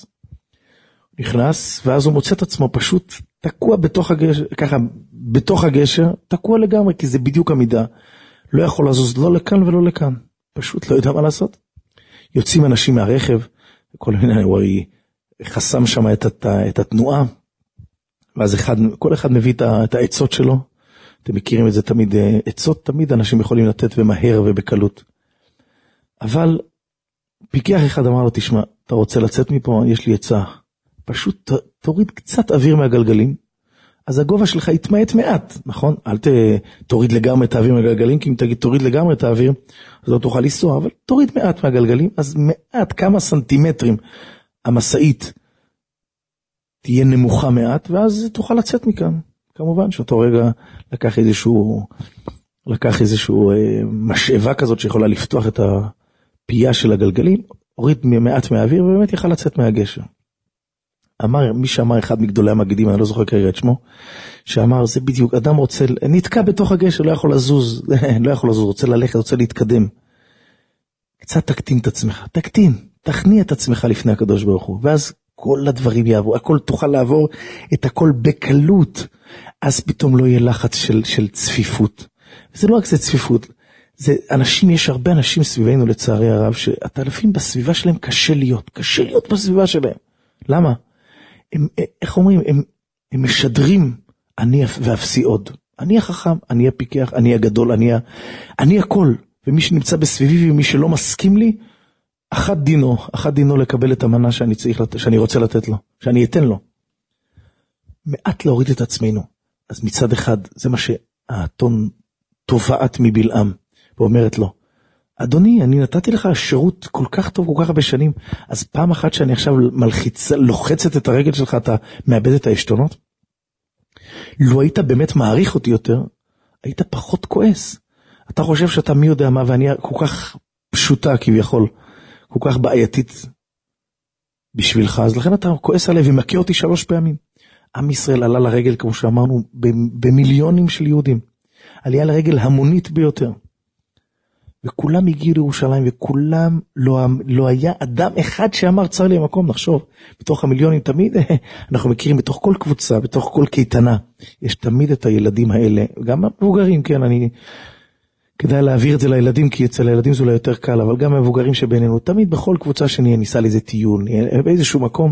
נכנס, ואז הוא מוצא את עצמו פשוט תקוע בתוך הגשר, ככה, בתוך הגשר, תקוע לגמרי, כי זה בדיוק המידה. לא יכול לזוז לא לכאן ולא לכאן. פשוט לא יודע מה לעשות. יוצאים אנשים מהרכב, כל מיני, הוא חסם שם את התנועה, ואז כל אחד מביא את העצות שלו. אתם מכירים את זה תמיד, עצות תמיד אנשים יכולים לתת במהר ובקלות. אבל פיקח אחד אמר לו, תשמע, אתה רוצה לצאת מפה? יש לי עצה. פשוט תוריד קצת אוויר מהגלגלים, אז הגובה שלך יתמעט מעט, נכון? אל תוריד לגמרי את האוויר מהגלגלים, כי אם תגיד תוריד לגמרי את האוויר, אז לא תוכל לנסוע, אבל תוריד מעט מהגלגלים, אז מעט, כמה סנטימטרים, המסעית תהיה נמוכה מעט, ואז תוכל לצאת מכאן. כמובן שאותו רגע לקח איזשהו משאבה כזאת שיכולה לפתוח את הפייה של הגלגלים, הוריד מעט מהאוויר, ובאמת יכל לצאת מהגשר. מי שאמר אחד מגדולי המגידים, אני לא זוכר כרגע את שמו, שאמר, זה בדיוק, אדם רוצה, נתקע בתוך הגשר, לא יכול לזוז, רוצה ללכת, רוצה להתקדם. קצת תקטין את עצמך, תכניע את עצמך לפני הקדוש ברוך הוא, ואז כל הדברים יעברו, הכל תוכל לעבור את הכל בקלות, אז פתאום לא יהיה לחץ של צפיפות. וזה לא רק זה צפיפות, יש הרבה אנשים סביבנו לצערי הרב, שאתה לפעמים בסביבה שלהם קשה להיות בסביבה שלהם. למה? איך אומרים, הם משדרים אני ואפסי עוד. אני החכם, אני הפיקח, אני הגדול, אני הכל. ומי שנמצא בסביבי ומי שלא מסכים לי, אחת דינו לקבל את המנה שאני רוצה לתת לו, שאני אתן לו. מעט להוריד את עצמנו. אז מצד אחד, זה מה שהאתון תובעת מבלעם, ואומרת לו, אדוני, אני נתתי לך שירות כל כך טוב, כל כך הרבה שנים, אז פעם אחת שאני עכשיו לוחצת את הרגל שלך, אתה מאבד את העשתונות? לו היית באמת מעריך אותי יותר, היית פחות כועס. אתה חושב שאתה מי יודע מה, ואני כל כך פשוטה כביכול, כל כך בעייתית בשבילך, אז לכן אתה כועס עליי ומכה אותי 3 פעמים. עם ישראל עלה לרגל, כמו שאמרנו, במיליונים של יהודים. עלייה לרגל המונית ביותר. וכולם הגיעו לירושלים, וכולם לא היה אדם אחד שאמר צר לי המקום. נחשוב, בתוך המיליונים תמיד, אנחנו מכירים בתוך כל קבוצה, בתוך כל קייטנה, יש תמיד את הילדים האלה, גם המבוגרים, כן, כדאי להעביר את זה לילדים, כי אצל הילדים זה לא יותר קל, אבל גם המבוגרים שבינינו, תמיד בכל קבוצה שנהיה ניסה לאיזה טיול, באיזשהו מקום,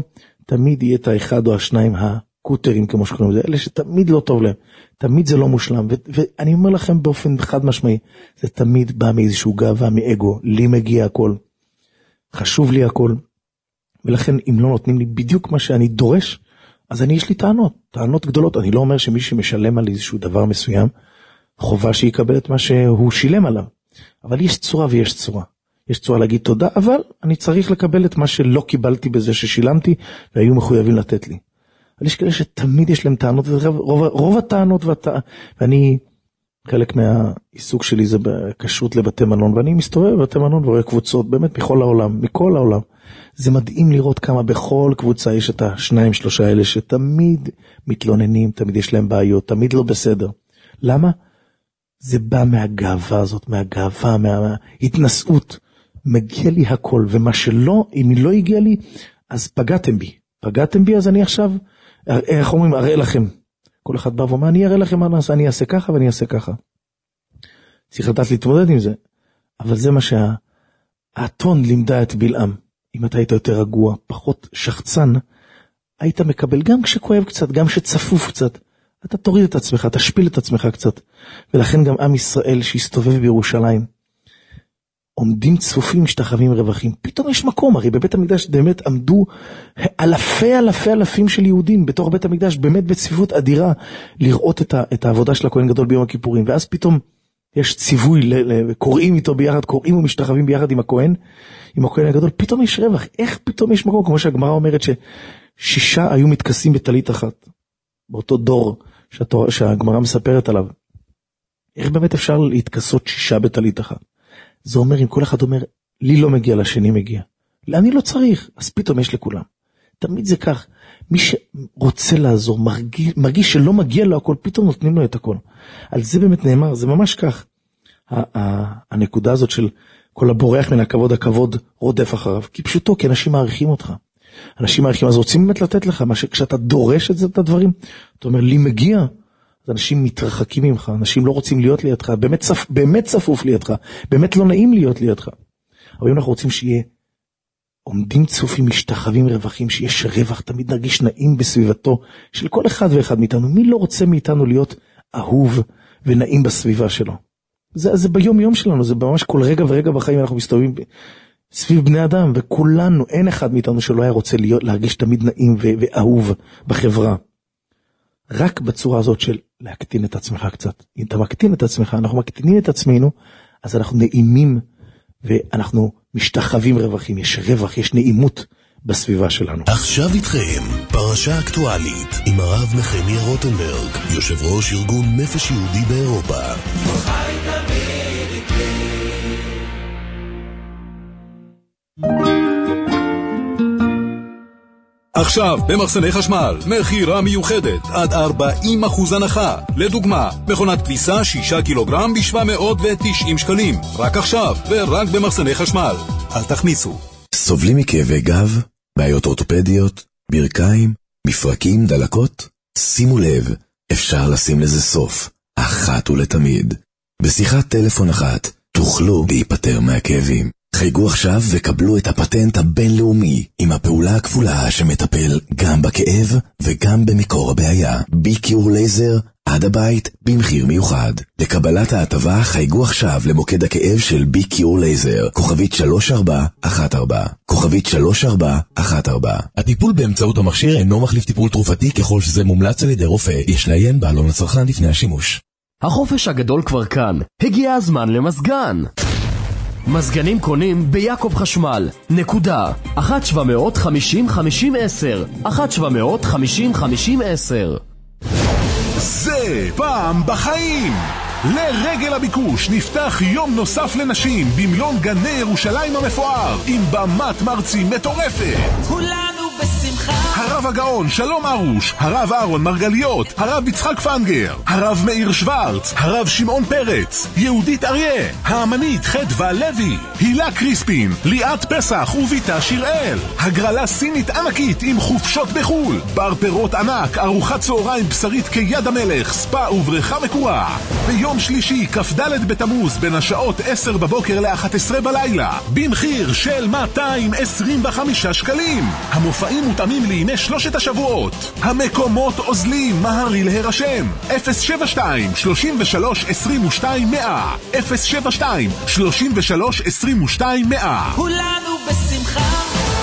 תמיד יהיה את האחד או השניים הקוטרים, כמו שקוראים לזה, אלה שתמיד לא טוב להם, תמיד זה לא מושלם, ואני אומר לכם באופן חד משמעי, זה תמיד בא מאיזשהו גאווה, מאגו, לי מגיע הכל, חשוב לי הכל, ולכן אם לא נותנים לי בדיוק מה שאני דורש, אז יש לי טענות גדולות. אני לא אומר שמי שמשלם על איזשהו דבר מסוים, חובה שיקבל את מה שהוא שילם עליו. אבל יש צורה ויש צורה. יש צורה להגיד תודה, אבל אני צריך לקבל את מה שלא קיבלתי בזה ששילמתי, והיו מחויבים לתת לי. אבל יש כאלה שתמיד יש להם טענות, רוב הטענות, ואני, חלק מהעיסוק שלי זה בקשרות לבתי מלון, ואני מסתובב בבתי מלון ורואה קבוצות, באמת מכל העולם. זה מדהים לראות כמה בכל קבוצה יש את השניים, שלושה האלה שתמיד מתלוננים, תמיד יש להם בעיות, תמיד לא בסדר. למה? זה בא מהגאווה הזאת, מההתנשאות. מגיע לי הכל, ומה שלא, אם היא לא הגיע לי, אז פגעתם בי, אז אני עכשיו, איך אומרים, אראה לכם. כל אחד בא ואומר, אני אראה לכם מה נעשה, אני אעשה ככה ואני אעשה ככה. צריך לדעת להתמודד עם זה, אבל זה מה שהאתון לימדה את בלעם. אם אתה היית יותר רגוע, פחות שחצן, היית מקבל גם כשכואב קצת, גם כשצפוף קצת. אתה תוריד את עצמך, תשפיל את עצמך קצת. ולכן גם עם ישראל שהסתובב בירושלים, עומדים צפופים, משתחווים רווחים. פתאום יש מקום, הרי בבית המקדש באמת עמדו אלפים של יהודים, בתוך בית המקדש, באמת בצפיפות אדירה, לראות את העבודה של הכהן גדול ביום הכיפורים. ואז פתאום יש ציווי, קוראים איתו ביחד, קוראים ומשתחווים ביחד עם הכהן הגדול, פתאום יש רווח. איך פתאום יש מקום? כמו שהגמרא אומרת ש6 היו מתכסים בטלית אחת, באותו דור שהגמרא מספרת עליו. איך באמת אפשר להתכסות 6 בטלית אחת? זה אומר, אם כל אחד אומר, לי לא מגיע, לשני מגיע. אני לא צריך, אז פתאום יש לכולם. תמיד זה כך. מי שרוצה לעזור, מרגיש שלא מגיע לו הכל, פתאום נותנים לו את הכל. על זה באמת נאמר, זה ממש כך. הנקודה הזאת של כל הבורח מן הכבוד, הכבוד רודף אחריו. כי פשוטו, כי אנשים מעריכים אותך. אנשים מעריכים, אז רוצים באמת לתת לך, כשאתה דורש את הדברים, אתה אומר, לי מגיע, אז אנשים מתרחקים ממך, אנשים לא רוצים להיות לידך, באמת צפוף לידך, באמת לא נעים להיות לידך. אבל אם אנחנו רוצים שיהיה עומדים צופים, משתחווים רווחים, שיש רווח, תמיד נרגיש נעים בסביבתו של כל אחד ואחד מאיתנו. מי לא רוצה מאיתנו להיות אהוב ונעים בסביבה שלו? זה ביום יום שלנו, זה ממש כל רגע ורגע בחיים אנחנו מסתובבים סביב בני אדם, וכולנו, אין אחד מאיתנו שלא היה רוצה להרגיש תמיד נעים ואהוב בחברה. רק בצורה הזאת של להקטין את עצמך קצת. אם אתה מקטין את עצמך, אנחנו מקטינים את עצמנו, אז אנחנו נעימים ואנחנו משתחווים רווחים. יש רווח, יש נעימות בסביבה שלנו. עכשיו איתכם, פרשה אקטואלית עם הרב נחמיה רוטנברג, יושב ראש ארגון נפש יהודי באירופה. עכשיו במחסני חשמל, מחירה מיוחדת עד 40% הנחה. לדוגמה, מכונת כביסה 6 קילוגרם ב-790 שקלים. רק עכשיו ורק במחסני חשמל. אל תחמיצו. סובלים מכאבי גב, בעיות אורתופדיות, ברכיים, מפרקים, דלקות? שימו לב, אפשר לשים לזה סוף, אחת ולתמיד. בשיחת טלפון אחת תוכלו להיפטר מהכאבים. חייגו עכשיו וקבלו את הפטנט הבינלאומי עם הפעולה הכפולה שמטפל גם בכאב וגם במקור הבעיה. ביקיור לייזר עד הבית במחיר מיוחד. לקבלת ההטבה חייגו עכשיו למוקד הכאב של ביקיור לייזר, כוכבית 3414, כוכבית 3414. הטיפול באמצעות המכשיר אינו מחליף טיפול תרופתי ככל שזה מומלץ על ידי רופא. יש לעיין בעלון לצרכן לפני השימוש. החופש הגדול כבר כאן, הגיע הזמן למזגן. מזגנים קונים ביעקב חשמל, נקודה, 1-750-50-10, 1-750-50-10. זה פעם בחיים. לרגל הביקוש נפתח יום נוסף לנשים במלון גני ירושלים המפואר עם במת מרצים מטורפת. כולנו בשמחה. הרב הגאון שלום ארוש, הרב אהרון מרגליות, הרב יצחק פנגר, הרב מאיר שוורץ, הרב שמעון פרץ, יהודית אריה, האמנית חדווה לוי, הילה קריספין, ליאת פסח וביתה שיראל. הגרלה סינית ענקית עם חופשות בחול, בר פירות ענק, ארוחת צהריים בשרית כיד המלך, ספה ובריכה מקורה. ביום שלישי כ"ד בתמוז בין השעות 10 בבוקר ל-11 בלילה במחיר של 225 שקלים. המופעים מותאמים לי גרעיני שלושת השבועות. המקומות אוזלים, מהרי להירשם. 072-33-22-100 072-33-22-100. כולנו בשמחה.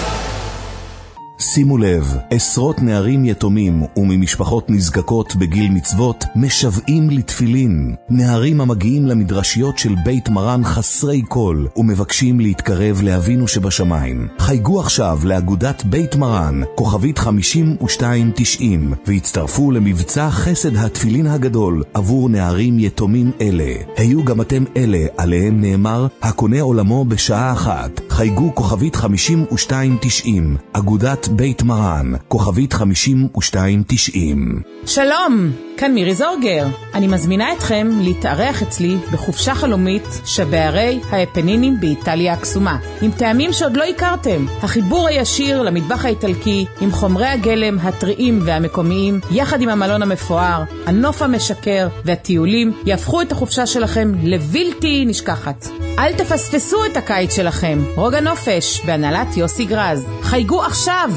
שימו לב, עשרות נערים יתומים וממשפחות נזקקות בגיל מצוות משוועים לתפילין. נערים המגיעים למדרשיות של בית מרן חסרי כל ומבקשים להתקרב לאבינו שבשמיים. חייגו עכשיו לאגודת בית מרן, כוכבית 5290, והצטרפו למבצע חסד התפילין הגדול עבור נערים יתומים אלה. היו גם אתם אלה עליהם נאמר, הקונה עולמו בשעה אחת. חייגו כוכבית 5290, אגודת בית מרן, כוכבית 5290. שלום, כאן מירי זורגר. אני מזמינה אתכם להתארח אצלי בחופשה חלומית שבערי האפנינים באיטליה הקסומה, עם טעמים שעוד לא הכרתם. החיבור הישיר למטבח האיטלקי, עם חומרי הגלם הטריים והמקומיים, יחד עם המלון המפואר, הנוף המשקר והטיולים, יהפכו את החופשה שלכם לבלתי נשכחת. אל תפספסו את הקיץ שלכם. רוגע נופש בהנהלת יוסי גרז. חייגו עכשיו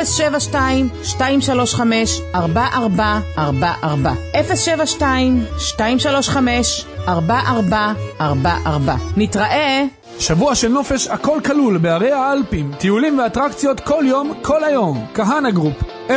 072-235-4444 072-235-4444. נתראה. שבוע של נופש הכל כלול בערי האלפים, טיולים ואטרקציות כל יום, כל היום. כהנה גרופ 0986161770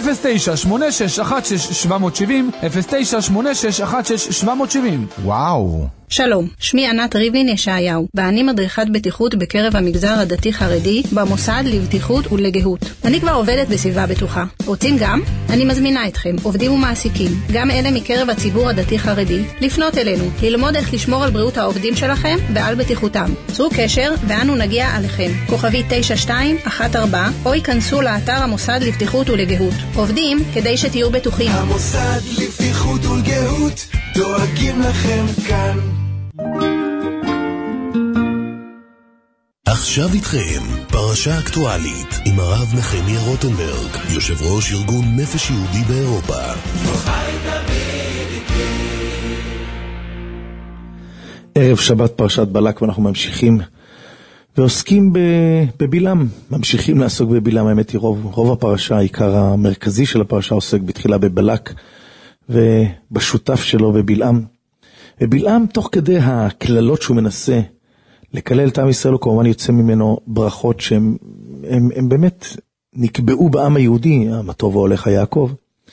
0986161770. וואו. שלום, שמי ענת ריבלין ישעיהו, ואני מדריכת בטיחות בקרב המגזר הדתי-חרדי במוסד לבטיחות ולגהות. אני כבר עובדת בסביבה בטוחה. רוצים גם? אני מזמינה אתכם, עובדים ומעסיקים, גם אלה מקרב הציבור הדתי-חרדי, לפנות אלינו, ללמוד איך לשמור על בריאות העובדים שלכם ועל בטיחותם. צרו קשר ואנו נגיע עליכם. כוכבי 9214, או ייכנסו לאתר המוסד לבטיחות ולגהות. עובדים כדי שתהיו בטוחים. המוסד לבטיחות ולגהות, דואגים לכם כאן. עכשיו איתכם, פרשה אקטואלית עם הרב נחמיה רוטנברג, יושב ראש ארגון נפש יהודי באירופה. ערב שבת פרשת בלק, ואנחנו ממשיכים ועוסקים בבלעם, ממשיכים לעסוק בבלעם. האמת היא רוב הפרשה, העיקר המרכזי של הפרשה עוסק בתחילה בבלק ובשותף שלו בבלעם. ובלעם תוך כדי הכללות שהוא מנסה לקלל את עם ישראל, הוא כמובן יוצא ממנו ברכות שהם באמת נקבעו בעם היהודי, מה טוב והולך יעקב.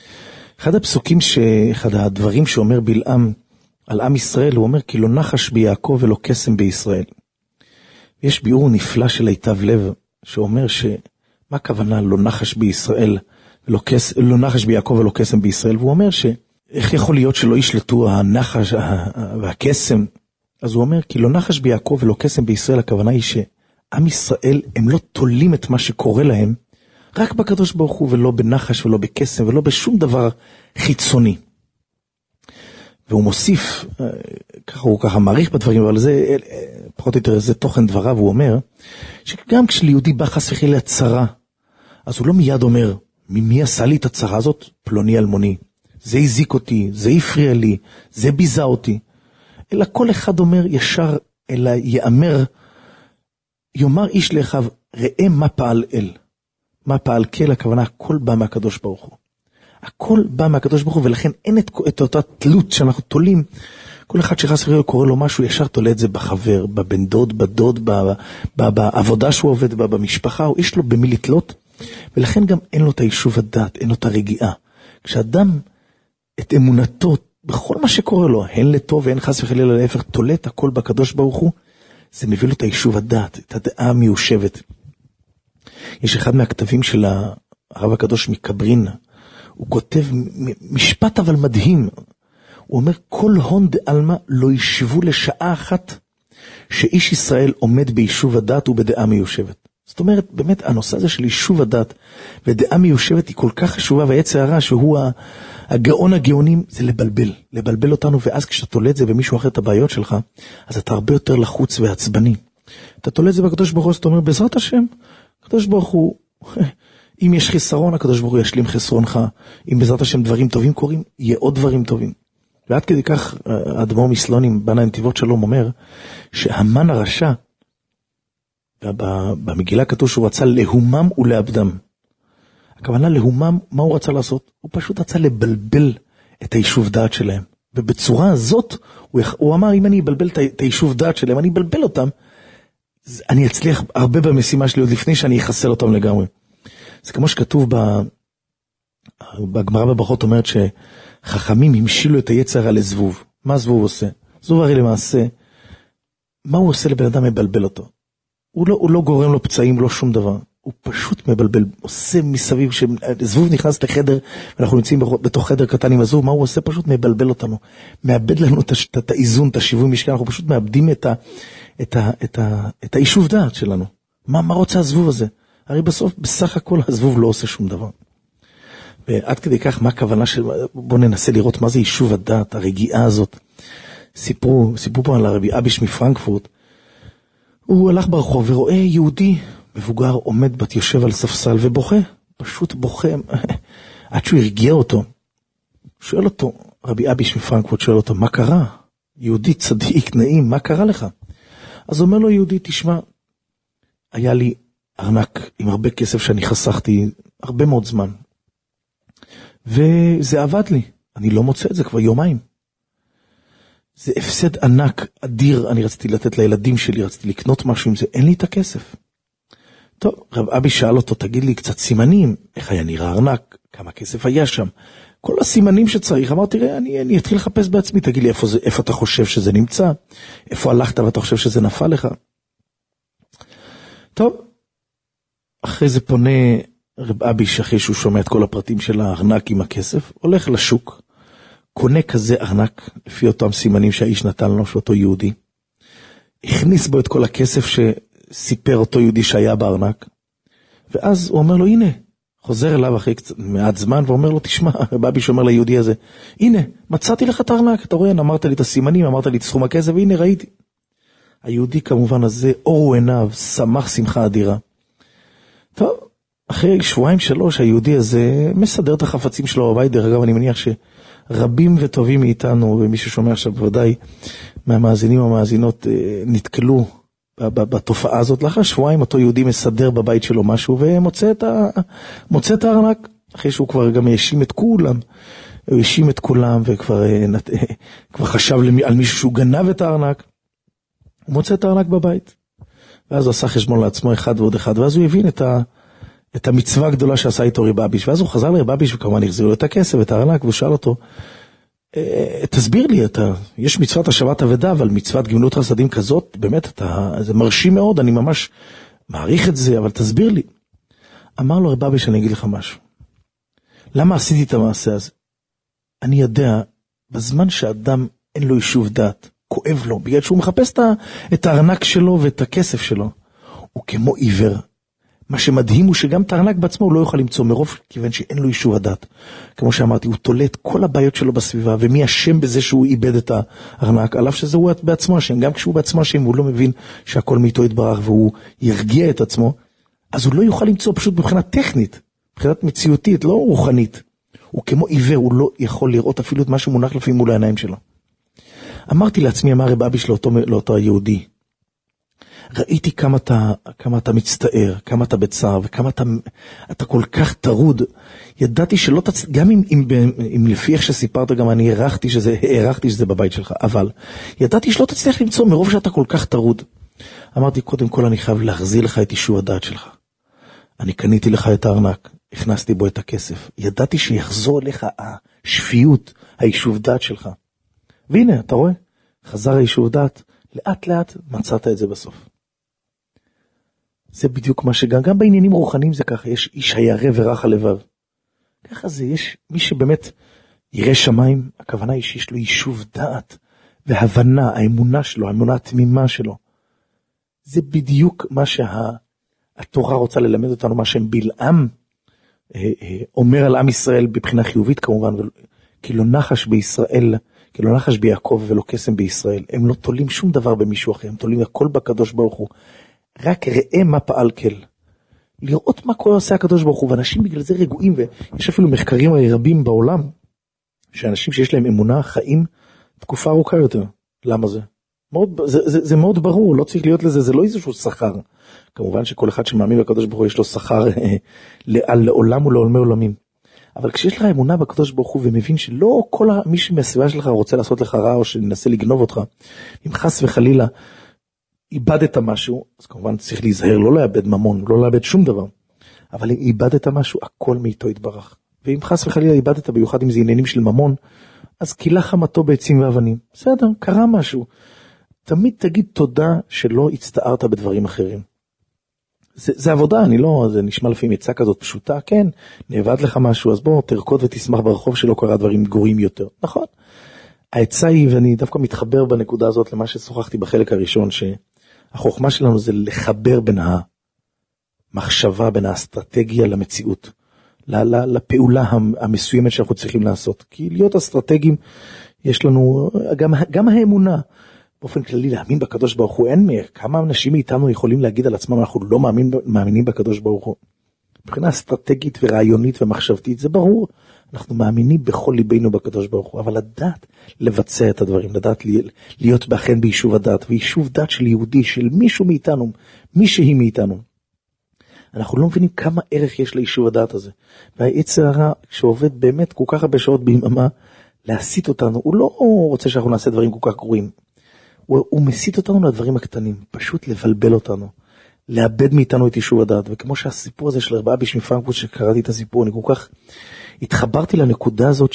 אחד הדברים שאומר בלעם על עם ישראל, הוא אומר כי לא נחש ביעקב ולא קסם בישראל. יש ביאור נפלא של היטב לב שאומר שמה הכוונה לא נחש בישראל לא נחש ביעקב ולא קסם בישראל, והוא אומר שאיך יכול להיות שלא ישלטו הנחש והקסם. אז הוא אומר כי לא נחש ביעקב ולא קסם בישראל, הכוונה היא שעם ישראל הם לא תולים את מה שקורה להם רק בקדוש ברוך הוא, ולא בנחש ולא בקסם ולא בשום דבר חיצוני. והוא מוסיף, הוא ככה מעריך בדברים, אבל זה פחות או יותר זה תוכן דבריו. הוא אומר שגם כשליהודי בא חס וחלילה צרה, אז הוא לא מיד אומר מי עשה לי את הצרה הזאת? פלוני אלמוני, זה הזיק אותי, זה הפריע לי, זה ביזה אותי. אלא כל אחד אומר ישר, אלא יאמר איש לאחיו, ראה מה פעל אל. מה פעל כל, הכוונה הכל בא מהקדוש ברוך הוא. הכל בא מהקדוש ברוך הוא, ולכן אין את אותה תלות שאנחנו תולים. כל אחד שחס וחלילה קורא לו משהו, ישר תולה את זה בחבר, בבן דוד, בדוד, בעבודה שהוא עובד בה, במשפחה, או יש לו במי לתלות, ולכן גם אין לו את היישוב הדעת, אין לו את הרגיעה. כשאדם את אמונתו בכל מה שקורה לו, הן לטוב והן חס וחלילה להפך, תולה את הכל בקדוש ברוך הוא, זה מביא לו את היישוב הדעת, את הדעה המיושבת. יש אחד מהכתבים של הרב הקדוש מקברין, הוא כותב משפט אבל מדהים. הוא אומר, כל הון דעלמא לא ישבו לשעה אחת שאיש ישראל עומד ביישוב הדת ובדעה מיושבת. זאת אומרת, באמת הנושא הזה של יישוב הדת ודעה מיושבת היא כל כך חשובה, והיצר הרע שהוא הגאון הגאונים, זה לבלבל אותנו, ואז כשאתה תולה את זה במישהו אחר את הבעיות שלך, אז אתה הרבה יותר לחוץ ועצבני. אתה תולה את זה בקדוש ברוך הוא, אתה אומר, בעזרת השם, הקדוש ברוך הוא, אם יש חסרון, הקדוש ברוך הוא ישלים חסרונך, אם בעזרת השם דברים טובים קורים, יהיה עוד דברים טובים. ועד כדי כך, האדמו"ר מסלונים, בן הנתיבות שלום, אומר, שהמן הרשע, במגילה כתוב שהוא רצה להומם ולאבדם. הכוונה להומם, מה הוא רצה לעשות? הוא פשוט רצה לבלבל את היישוב דעת שלהם. ובצורה הזאת, הוא אמר, אם אני אבלבל את היישוב דעת שלהם, אני אבלבל אותם, אני אצליח הרבה במשימה שלי עוד לפני שאני אחסל אותם לגמרי. זה כמו שכתוב בגמרא בברכות, אומרת שחכמים המשילו את היצר על הזבוב. מה הזבוב עושה? זבוב הרי למעשה, מה הוא עושה לבן אדם? מבלבל אותו. הוא לא גורם לו פצעים, לא שום דבר. הוא פשוט מבלבל, עושה מסביב, זבוב נכנס לחדר, ואנחנו נמצאים בתוך חדר קטן עם הזבוב, מה הוא עושה? פשוט מבלבל אותנו. מאבד לנו את האיזון, את השיווי משקל, אנחנו פשוט מאבדים את היישוב דעת שלנו. מה רוצה הזבוב הזה? הרי בסך הכל הזבוב לא עושה שום דבר. ועד כדי כך, מה הכוונה של, בואו ננסה לראות מה זה יישוב הדעת, הרגיעה הזאת. סיפרו פה על הרבי אביש מפרנקפורט, הוא הלך ברחוב ורואה יהודי מבוגר עומד יושב על ספסל ובוכה, פשוט בוכה, עד שהוא הרגיע אותו. שואל אותו, רבי אביש מפרנקפורט שואל אותו, מה קרה? יהודי צדיק, נעים, מה קרה לך? אז אומר לו יהודי, תשמע, היה לי ארנק עם הרבה כסף שאני חסכתי הרבה מאוד זמן, וזה עבד לי, אני לא מוצא את זה כבר יומיים. זה הפסד ענק, אדיר, אני רציתי לתת לילדים שלי, רציתי לקנות משהו עם זה, אין לי את הכסף. טוב, רב אבי שאל אותו, תגיד לי קצת סימנים, איך היה נראה ארנק, כמה כסף היה שם, כל הסימנים שצריך. אמר, תראה, אני אתחיל לחפש בעצמי, תגיד לי איפה אתה חושב שזה נמצא, איפה הלכת ואתה חושב שזה נפל לך. טוב, אחרי זה פונה רב אבי, אחרי שהוא שומע את כל הפרטים של הארנק עם הכסף, הולך לשוק, קונה כזה ארנק, לפי אותם סימנים שהאיש נתן לו, שאותו יהודי, הכניס בו את כל הכסף שסיפר אותו יהודי שהיה בארנק, ואז הוא אומר לו, הנה, חוזר אליו אחרי מעט זמן, ואומר לו, תשמע, רב אבי שאומר ליהודי הזה, הנה, מצאתי לך את הארנק, אתה רואה, אמרת לי את הסימנים, אמרת לי את סכום הכסף, והנה ראיתי. היהודי כמובן הזה, אורו עיניו, שמח שמחה אדירה. טוב, אחרי שבועיים שלוש, היהודי הזה מסדר את החפצים שלו בבית. דרך אגב, אני מניח שרבים וטובים מאיתנו, ומי ששומע עכשיו בוודאי מהמאזינים המאזינות, נתקלו בתופעה הזאת. לאחר שבועיים אותו יהודי מסדר בבית שלו משהו, ומוצא את הארנק, אחרי שהוא כבר גם האשים את כולם. הוא האשים את כולם, וכבר חשב על מישהו שהוא גנב את הארנק. הוא מוצא את הארנק בבית. ואז הוא עשה חשבון לעצמו אחד ועוד אחד, ואז הוא הבין את המצווה הגדולה שעשה איתו רב אביש, ואז הוא חזר לרב אביש, וכמובן החזיר לו את הכסף, את הארנק, והוא שאל אותו, תסביר לי, יש מצוות השבת אבדה, אבל מצוות גמילות חסדים כזאת, באמת, זה מרשים מאוד, אני ממש מעריך את זה, אבל תסביר לי. אמר לו רב אביש, אני אגיד לך משהו. למה עשיתי את המעשה הזה? אני יודע, בזמן שאדם אין לו יישוב דעת, כואב לו, בגלל שהוא מחפש את הארנק שלו ואת הכסף שלו, הוא כמו עיוור. מה שמדהים הוא שגם את הארנק בעצמו הוא לא יוכל למצוא מרוב, כיוון שאין לו יישוב הדעת. כמו שאמרתי, הוא תולה את כל הבעיות שלו בסביבה, ומי אשם בזה שהוא איבד את הארנק, עליו שזה הוא בעצמו אשם, גם כשהוא בעצמו אשם, והוא לא מבין שהכל מאיתו יתברך, והוא ירגיע את עצמו, אז הוא לא יוכל למצוא פשוט מבחינה טכנית, מבחינת מציאותית, לא רוחנית. הוא כמו עיוור, הוא לא יכול לראות אפילו את מה שמונח לפעמים מול העיניים שלו. אמרתי לעצמי, אמר רב אביש לאותו היהודי, ראיתי כמה אתה מצטער, כמה אתה בצער, וכמה אתה כל כך טרוד. ידעתי שלא תצליח, גם אם לפי איך שסיפרת, גם אני הערכתי שזה בבית שלך, אבל ידעתי שלא תצליח למצוא מרוב שאתה כל כך טרוד. אמרתי, קודם כל אני חייב להחזיר לך את יישוב הדעת שלך. אני קניתי לך את הארנק, הכנסתי בו את הכסף. ידעתי שיחזור לך השפיות, היישוב דעת שלך. והנה, אתה רואה? חזר היישוב דעת, לאט לאט מצאת את זה בסוף. זה בדיוק מה שגם בעניינים רוחניים זה ככה, יש איש הירא ורך הלבב. ככה זה, יש מי שבאמת ירא שמיים, הכוונה היא שיש לו יישוב דעת, והבנה, האמונה שלו, האמונה התמימה שלו. זה בדיוק מה שהתורה רוצה ללמד אותנו, מה שבלעם אומר על עם ישראל בבחינה חיובית כמובן, כי לא נחש בישראל, כי לא נחש ביעקב ולא קסם בישראל. הם לא תולים שום דבר במישהו אחר, הם תולים הכל בקדוש ברוך הוא. רק ראה מה פעל כל. לראות מה קורה עושה הקדוש ברוך הוא, ואנשים בגלל זה רגועים, ויש אפילו מחקרים רבים בעולם, שאנשים שיש להם אמונה חיים תקופה ארוכה יותר. למה זה? זה מאוד ברור, לא צריך להיות לזה, זה לא איזשהו שכר. כמובן שכל אחד שמאמין בקדוש ברוך הוא יש לו שכר לעולם ולעולמי עולמים. אבל כשיש לך אמונה בקדוש ברוך הוא ומבין שלא כל מי שמסביבה שלך רוצה לעשות לך רע או שננסה לגנוב אותך, אם חס וחלילה איבדת משהו, אז כמובן צריך להיזהר לא לאבד ממון, לא לאבד שום דבר. אבל אם איבדת משהו, הכל מאיתו יתברך. ואם חס וחלילה איבדת ביוחד אם זה עניינים של ממון, אז קילה חמתו בעצים ואבנים. בסדר, קרה משהו. תמיד תגיד תודה שלא הצטערת בדברים אחרים. זה עבודה, זה נשמע לפעמים עצה כזאת פשוטה, כן, נאבד לך משהו, אז בוא תרקוד ותשמח ברחוב שלא קרה דברים גרועים יותר. נכון. העצה היא, ואני דווקא מתחבר בנקודה הזאת למה ששוחחתי בחלק הראשון, שהחוכמה שלנו זה לחבר בין המחשבה, בין האסטרטגיה למציאות. לפעולה המסוימת שאנחנו צריכים לעשות. כי להיות אסטרטגיים, יש לנו גם האמונה, באופן כללי להאמין בקדוש ברוך הוא, אין כמה אנשים מאיתנו יכולים להגיד על עצמם, אנחנו לא מאמינים בקדוש ברוך הוא. מבחינה אסטרטגית ורעיונית ומחשבתית, זה ברור, אנחנו מאמינים בכל ליבנו בקדוש ברוך הוא, אבל לדעת לבצע את הדברים, לדעת להיות באכן ביישוב הדת, ויישוב דת של יהודי, של מישהו מאיתנו, מישהי מאיתנו. אנחנו לא מבינים כמה ערך יש ליישוב הדת הזה. והיצר הרע, שעובד באמת כל כך הרבה שעות ביממה, להסיט אותנו, הוא לא רוצה שאנחנו נעשה דברים כל כך גרועים. הוא מסיט אותנו לדברים הקטנים, פשוט לבלבל אותנו, לאבד מאיתנו את יישוב הדת. וכמו שהסיפור הזה של רב אביש מפרנקפורט, שקראתי את הסיפור, אני כל כך התחברתי לנקודה הזאת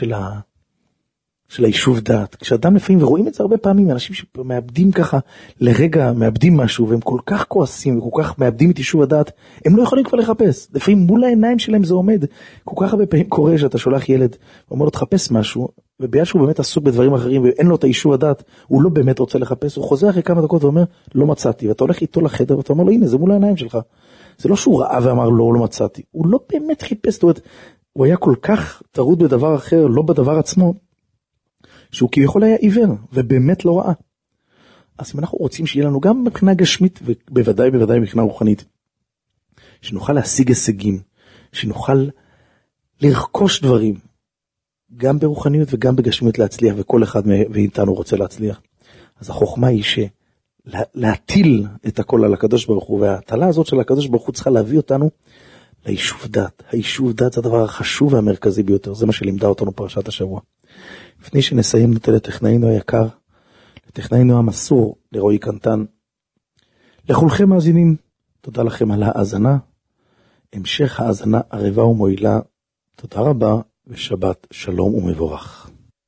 של היישוב דת. כשאדם לפעמים, ורואים את זה הרבה פעמים, אנשים שמאבדים ככה לרגע, מאבדים משהו, והם כל כך כועסים, וכל כך מאבדים את יישוב הדת, הם לא יכולים כבר לחפש. לפעמים מול העיניים שלהם זה עומד. כל כך הרבה פעמים קורה שאתה שולח ילד, ואומר לו תחפש משהו, וביד שהוא באמת עסוק בדברים אחרים, ואין לו את היישוב הדת, הוא לא באמת רוצה לחפש, הוא חוזר אחרי כמה דקות ואומר, לא מצאתי, ואתה הולך איתו לחדר, ואתה אומר לו, הנה, זה מול העיניים שלך. זה לא שהוא ראה ואמר, לא מצאתי. הוא לא באמת חיפש, זאת אומרת, הוא היה כל כך טרוד בדבר אחר, לא בדבר עצמו, שהוא כביכול היה עיוור, ובאמת לא ראה. אז אם אנחנו רוצים שיהיה לנו גם מבחינה גשמית, ובוודאי מבחינה רוחנית, שנוכל להשיג הישגים, שנוכל לרכוש דברים, גם ברוחניות וגם בגשמיות להצליח, וכל אחד מאיתנו רוצה להצליח. אז החוכמה היא להטיל את הכל על הקדוש ברוך הוא, וההטלה הזאת של הקדוש ברוך הוא צריכה להביא אותנו ליישוב דת. היישוב דת זה הדבר החשוב והמרכזי ביותר, זה מה שלימדה אותנו פרשת השבוע. לפני שנסיים נוטה לטכנאינו היקר, לטכנאינו המסור, לרועי קנטן, לכולכם מאזינים, תודה לכם על האזנה, המשך האזנה ערבה ומועילה, תודה רבה ושבת שלום ומבורך.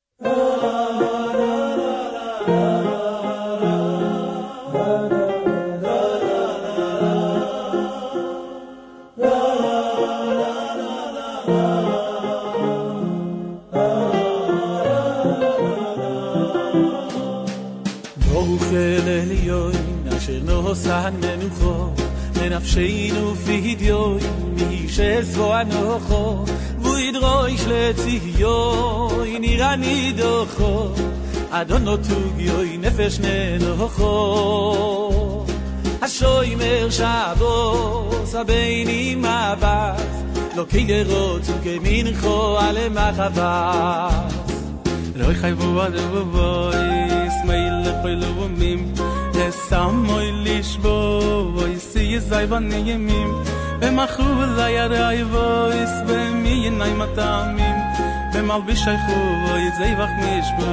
נוסן מנוחו לנפשנו פידיו מי שזו אנוחו וידרוש לציוי נירני דוחו אדונו תוגיוי נפש ננוחו השוימר שבו סביני מבט לא כדרות וכמנחו על מחבט רוי חייבו עדו בוי סמייל לחוילו ומים samoy lishbo voy si zay van yemim ve makhul zay ray voy be mi nay matamim ve mal bi shaykhu voy zay vakh mishbo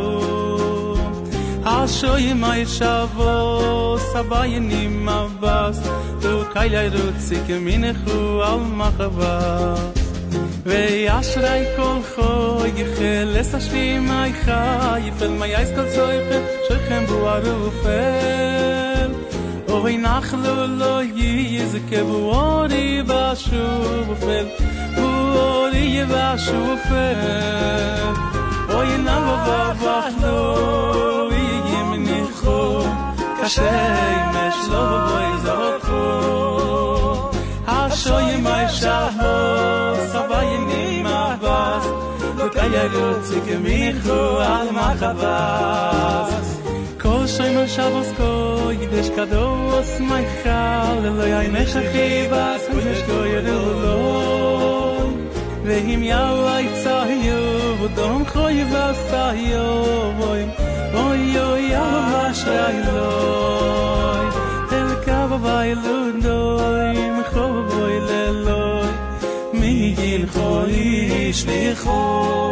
ha shoy may shavo sabay nim mabas tu kaylay rutzik minchu al makhava ve yashray kol khoy kheles shvi may khay fel may is kol zoyf shekhem bu arufel oy nakhlo lo yizke bu ori bashufel bu ori bashufel oy navo bakhlo yimni kho kashay meshlo boy zokho ha shoy may shavo sabayni mabas lo kayarot sikemicho al machavas kol shoy may shavos koy desh kados may khal lo yayne khivas desh koy lo vehim yaway tsayu dom khoy vasayo boy oy oy yaway shaylo el kava Chavai Lundoi Mechovoi Leloi Migil Choi Shlicho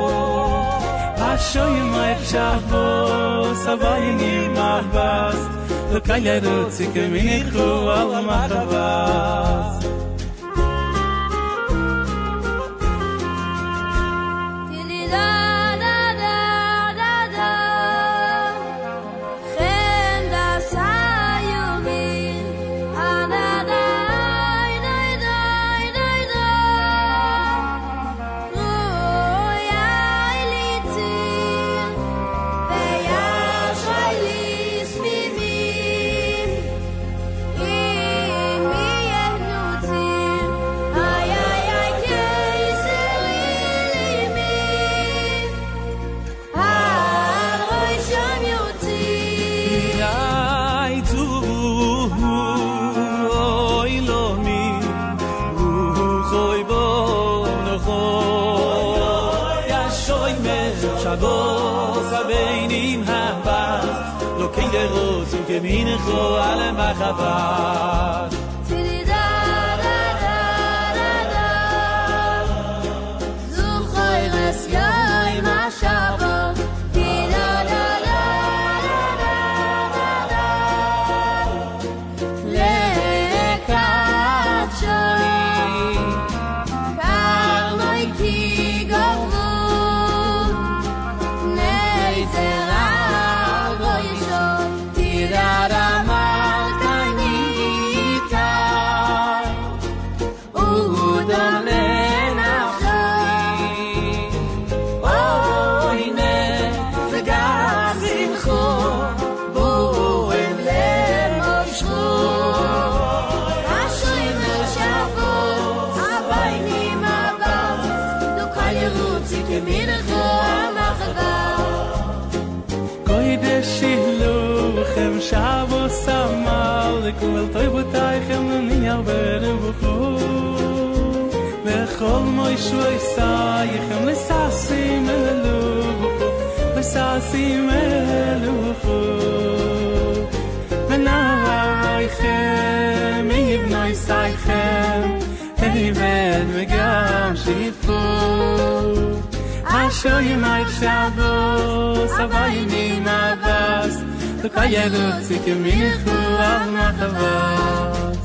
Ashoy Mai Shavos Havayni Mahbas Lokaya Rutzik Minichu Al Machavas Minichu ale machavas Zuchoy resyoy mashavot Lekatchoy Karloi ki govru Neizera goyishon Shabbos Samal Lekul Toy B'Taychem L'Niyar B'Erev B'Chol V'Chol Moishu Yisayichem L'Sasim Elu B'Chol L'Sasim Elu B'Chol V'Navaroichem Yivno Yisayichem Eved V'Gam Shifo Asher Yimay Shabbos Havayni Mavas Lokaya Rutzik Minichu Al Machavas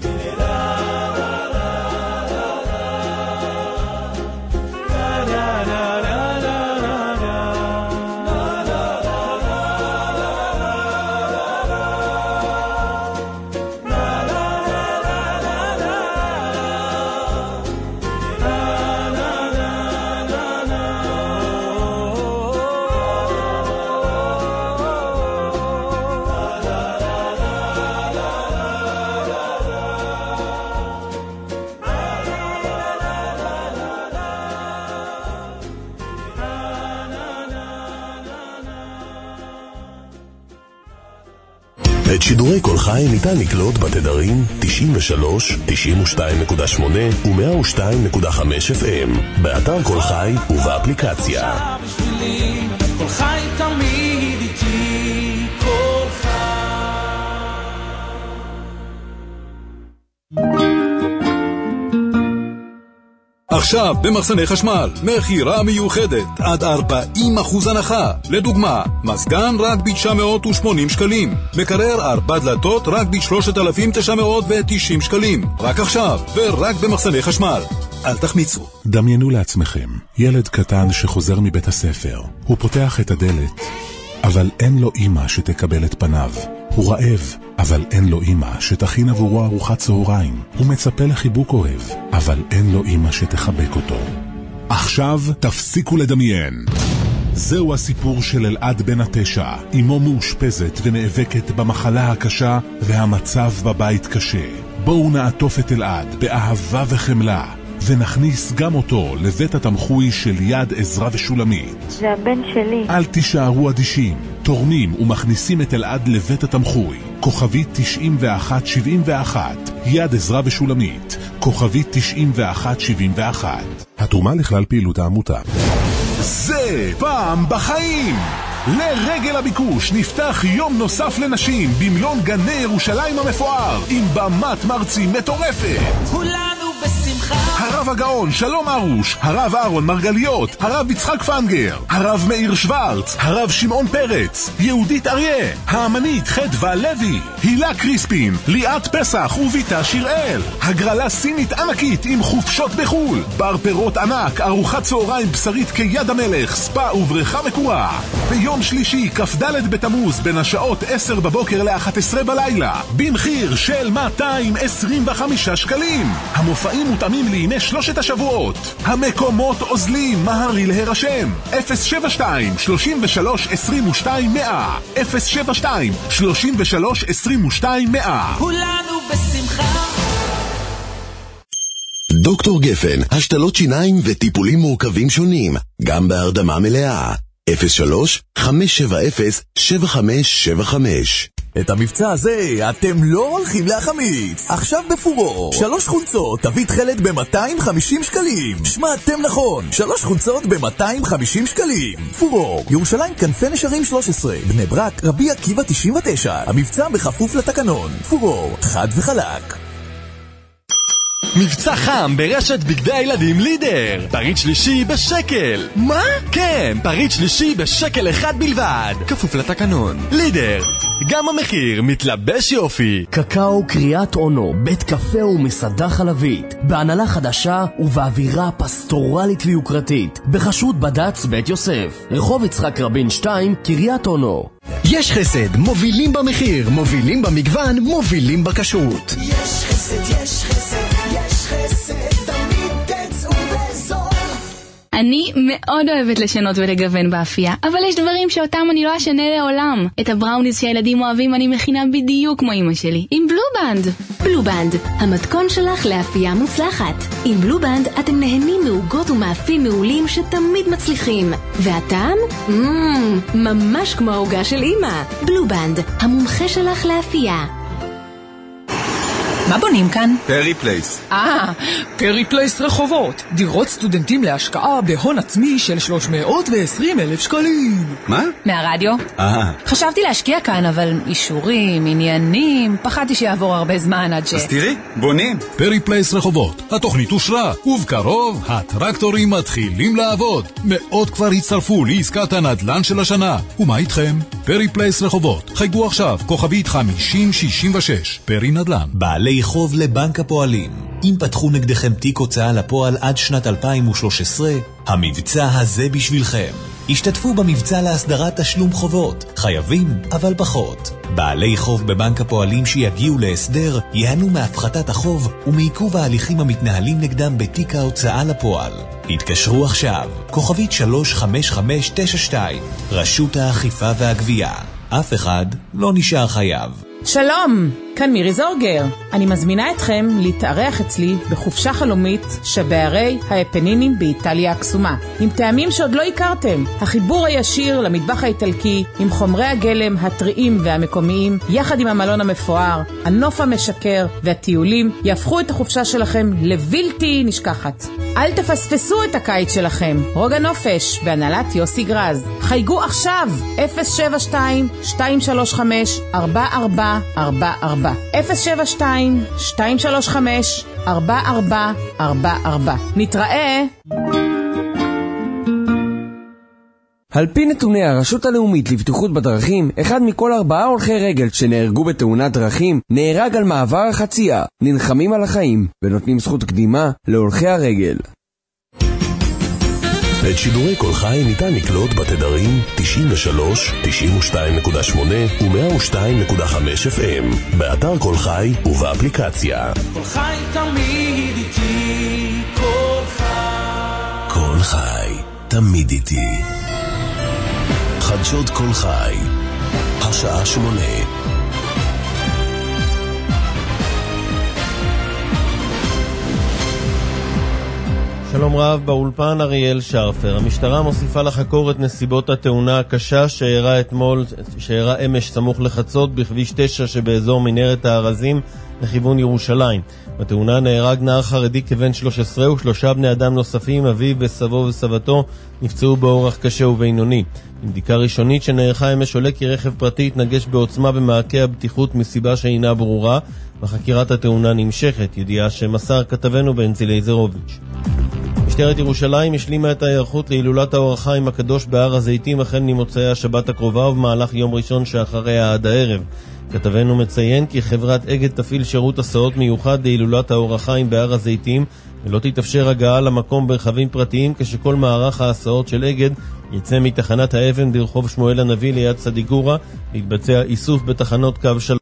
את שידורי כל חי ניתן לקלוט בתדרים 93, 92.8 ו-102.5 FM באתר כל חי ובאפליקציה. כל חי תמיד איתי, כל עכשיו במחסני חשמל, מחירה מיוחדת עד 40% הנחה. לדוגמה, מזגן רק ב-980 שקלים, מקרר 4 דלתות רק ב-3,990 שקלים. רק עכשיו, ורק במחסני חשמל. אל תחמיצו. דמיינו לעצמכם, ילד קטן שחוזר מבית הספר. הוא פותח את הדלת, אבל אין לו אמא שתקבל את פניו. הוא רעב, אבל אין לו אמא שתכין עבורו ארוחת צהריים. הוא מצפה לחיבוק אוהב, אבל אין לו אמא שתחבק אותו. עכשיו תפסיקו לדמיין. זהו הסיפור של אלעד בן 9. אמו מאושפזת ונאבקת במחלה הקשה והמצב בבית קשה. בואו נעטוף את אלעד באהבה וחמלה ונכניס גם אותו לבית התמחוי של יד עזרא ושולמית. זה הבן שלי. אל תישארו אדישים. תורמים ומכניסים את אלעד לבית התמחוי. כוכבית 9171. יד עזרא ושולמית. כוכבית 9171. התרומה לכלל פעילות העמותה. זה פעם בחיים. לרגל הביקוש נפתח יום נוסף לנשים במלון גני ירושלים המפואר עם במת מרצים מטורפת. כולנו בשמחה. הרב הגאון שלום ארוש, הרב אהרון מרגליות, הרב יצחק פנגר, הרב מאיר שוורץ, הרב שמעון פרץ, יהודית אריה, האמנית חדווה לוי, הילה קריספין, ליאת פסח וביתה שיראל. הגרלה סינית ענקית עם חופשות בחול, בר פירות ענק, ארוחת צהריים בשרית כיד המלך, ספה ובריכה מקורה. ביום שלישי כ"ד בתמוז בין השעות 10 בבוקר ל-11 בלילה במחיר של 225 שקלים. המופעים מותאמים לימי שלושת השבועות. המקומות עוזלים, מהרי להירשם. 072 33 22 100 072 33 22 100. כולנו בשמחה. דוקטור גפן, השתלות שיניים וטיפולים מורכבים שונים, גם בהרדמה מלאה. 03-570-7575. את המבצע הזה אתם לא הולכים להחמיץ. עכשיו בפורור 3 חולצות תווית חלד ב-250 שקלים. שמעתם נכון, 3 חולצות ב-250 שקלים. פורור, ירושלים כנפי נשרים 13, בני ברק רבי עקיבא 99. המבצע בכפוף לתקנון. פורור, חד וחלק. מבצע חם ברשת בגדי הילדים לידר. פריט שלישי בשקל. מה? כן, פריט שלישי בשקל אחד בלבד. כפוף לתקנון. לידר, גם המחיר מתלבש יופי. קקאו קריאת אונו, בית קפה ומסעדה חלבית, בהנהלה חדשה ובאווירה פסטורלית ויוקרתית, בחשות בד"ץ בית יוסף, רחוב יצחק רבין 2, קריאת אונו. יש חסד, מובילים במחיר, מובילים במגוון, מובילים בכשרות. יש חסד, יש חסד, יש חסד, תמיד תצאו בזול. אני מאוד אוהבת לשנות ולגוון באפייה, אבל יש דברים שאותם אני לא אשנה לעולם. את הבראוניז שהילדים אוהבים אני מכינה בדיוק כמו אמא שלי, עם בלובנד. בלובנד, המתכון שלך לאפייה מוצלחת. עם בלובנד אתם נהנים מעוגות ומאפים מעולים שתמיד מצליחים. והטעם? ממש כמו העוגה של אמא. בלובנד, המומחה שלך לאפייה. מה בונים כאן? פרי פלייס. פרי פלייס רחובות. דירות סטודנטים להשקעה בהון עצמי של 320,000 שקלים. מה? מהרדיו. חשבתי להשקיע כאן, אבל אישורים, עניינים, פחדתי שיעבור הרבה זמן עד אז תראי, בונים. פרי פלייס רחובות. התוכנית אושרה, ובקרוב הטרקטורים מתחילים לעבוד. מאות כבר הצטרפו לעסקת הנדל"ן של השנה. ומה איתכם? פרי פלייס רחובות. חייגו עכשיו, כוכבית 5066. פרי נדל"ן. בעלי חוב לבנק הפועלים. אם פתחו נגדכם תיק הוצאה לפועל עד שנת 2013, המבצע הזה בשבילכם. השתתפו במבצע להסדרת תשלום חובות, חייבים אבל פחות. בעלי חוב בבנק הפועלים שיגיעו להסדר ייהנו מהפחתת החוב ומעיכוב ההליכים המתנהלים נגדם בתיק ההוצאה לפועל. התקשרו עכשיו, כוכבית 35592, רשות האכיפה והגבייה. אף אחד לא נשאר חייב. שלום, כאן מירי זורגר. אני מזמינה אתכם להתארח אצלי בחופשה חלומית שבערי האפנינים באיטליה הקסומה, עם טעמים שעוד לא הכרתם. החיבור הישיר למטבח האיטלקי עם חומרי הגלם הטריים והמקומיים, יחד עם המלון המפואר, הנוף המשקר והטיולים, יהפכו את החופשה שלכם לבלתי נשכחת. אל תפספסו את הקיץ שלכם. רוגע נופש בהנהלת יוסי גרז. חייגו עכשיו 072-235-4444 072-235-4444. נתראה. על פי נתוני הרשות הלאומית לבטיחות בדרכים, 1 מכל 4 הולכי רגל שנהרגו בתאונת דרכים נהרג על מעבר החצייה. נלחמים על החיים ונותנים זכות קדימה להולכי הרגל. את שידורי כל חי ניתן לקלוט בתדרים 93, 92.8 ו-102.5 FM, באתר כל חי ובאפליקציה. כל חי תמיד איתי, כל חי. כל חי תמיד איתי. חדשות כל חי, השעה 8. שלום רב, באולפן אריאל שרפר. המשטרה מוסיפה לחקור את נסיבות התאונה הקשה שאירעה אמש סמוך לחצות בכביש 9 שבאזור מנהרת הארזים לכיוון ירושלים. בתאונה נהרג נער חרדי כבן 13 ושלושה בני אדם נוספים, אביו וסבו וסבתו, נפצעו באורח קשה ובינוני. מבדיקה ראשונית שנערכה אמש עולה כי רכב פרטי התנגש בעוצמה במעקה הבטיחות מסיבה שאינה ברורה, וחקירת התאונה נמשכת, ידיעה שמסר כתבנו בנצי לייזרוביץ'. משטרת ירושלים השלימה את ההיערכות להילולת האור החיים הקדוש בהר הזיתים החל ממוצאי השבת הקרובה ובמהלך יום ראשון שאחריה עד הערב. כתבנו מציין כי חברת אגד תפעיל שירות הסעות מיוחד להילולת האור החיים בהר הזיתים, ולא תתאפשר הגעה למקום ברכבים פרטיים כשכל מערך ההסעות של אגד יצא מתחנת האבן ברחוב שמואל הנביא ליד סדיגורה, להתבצע איסוף בתחנות קו 3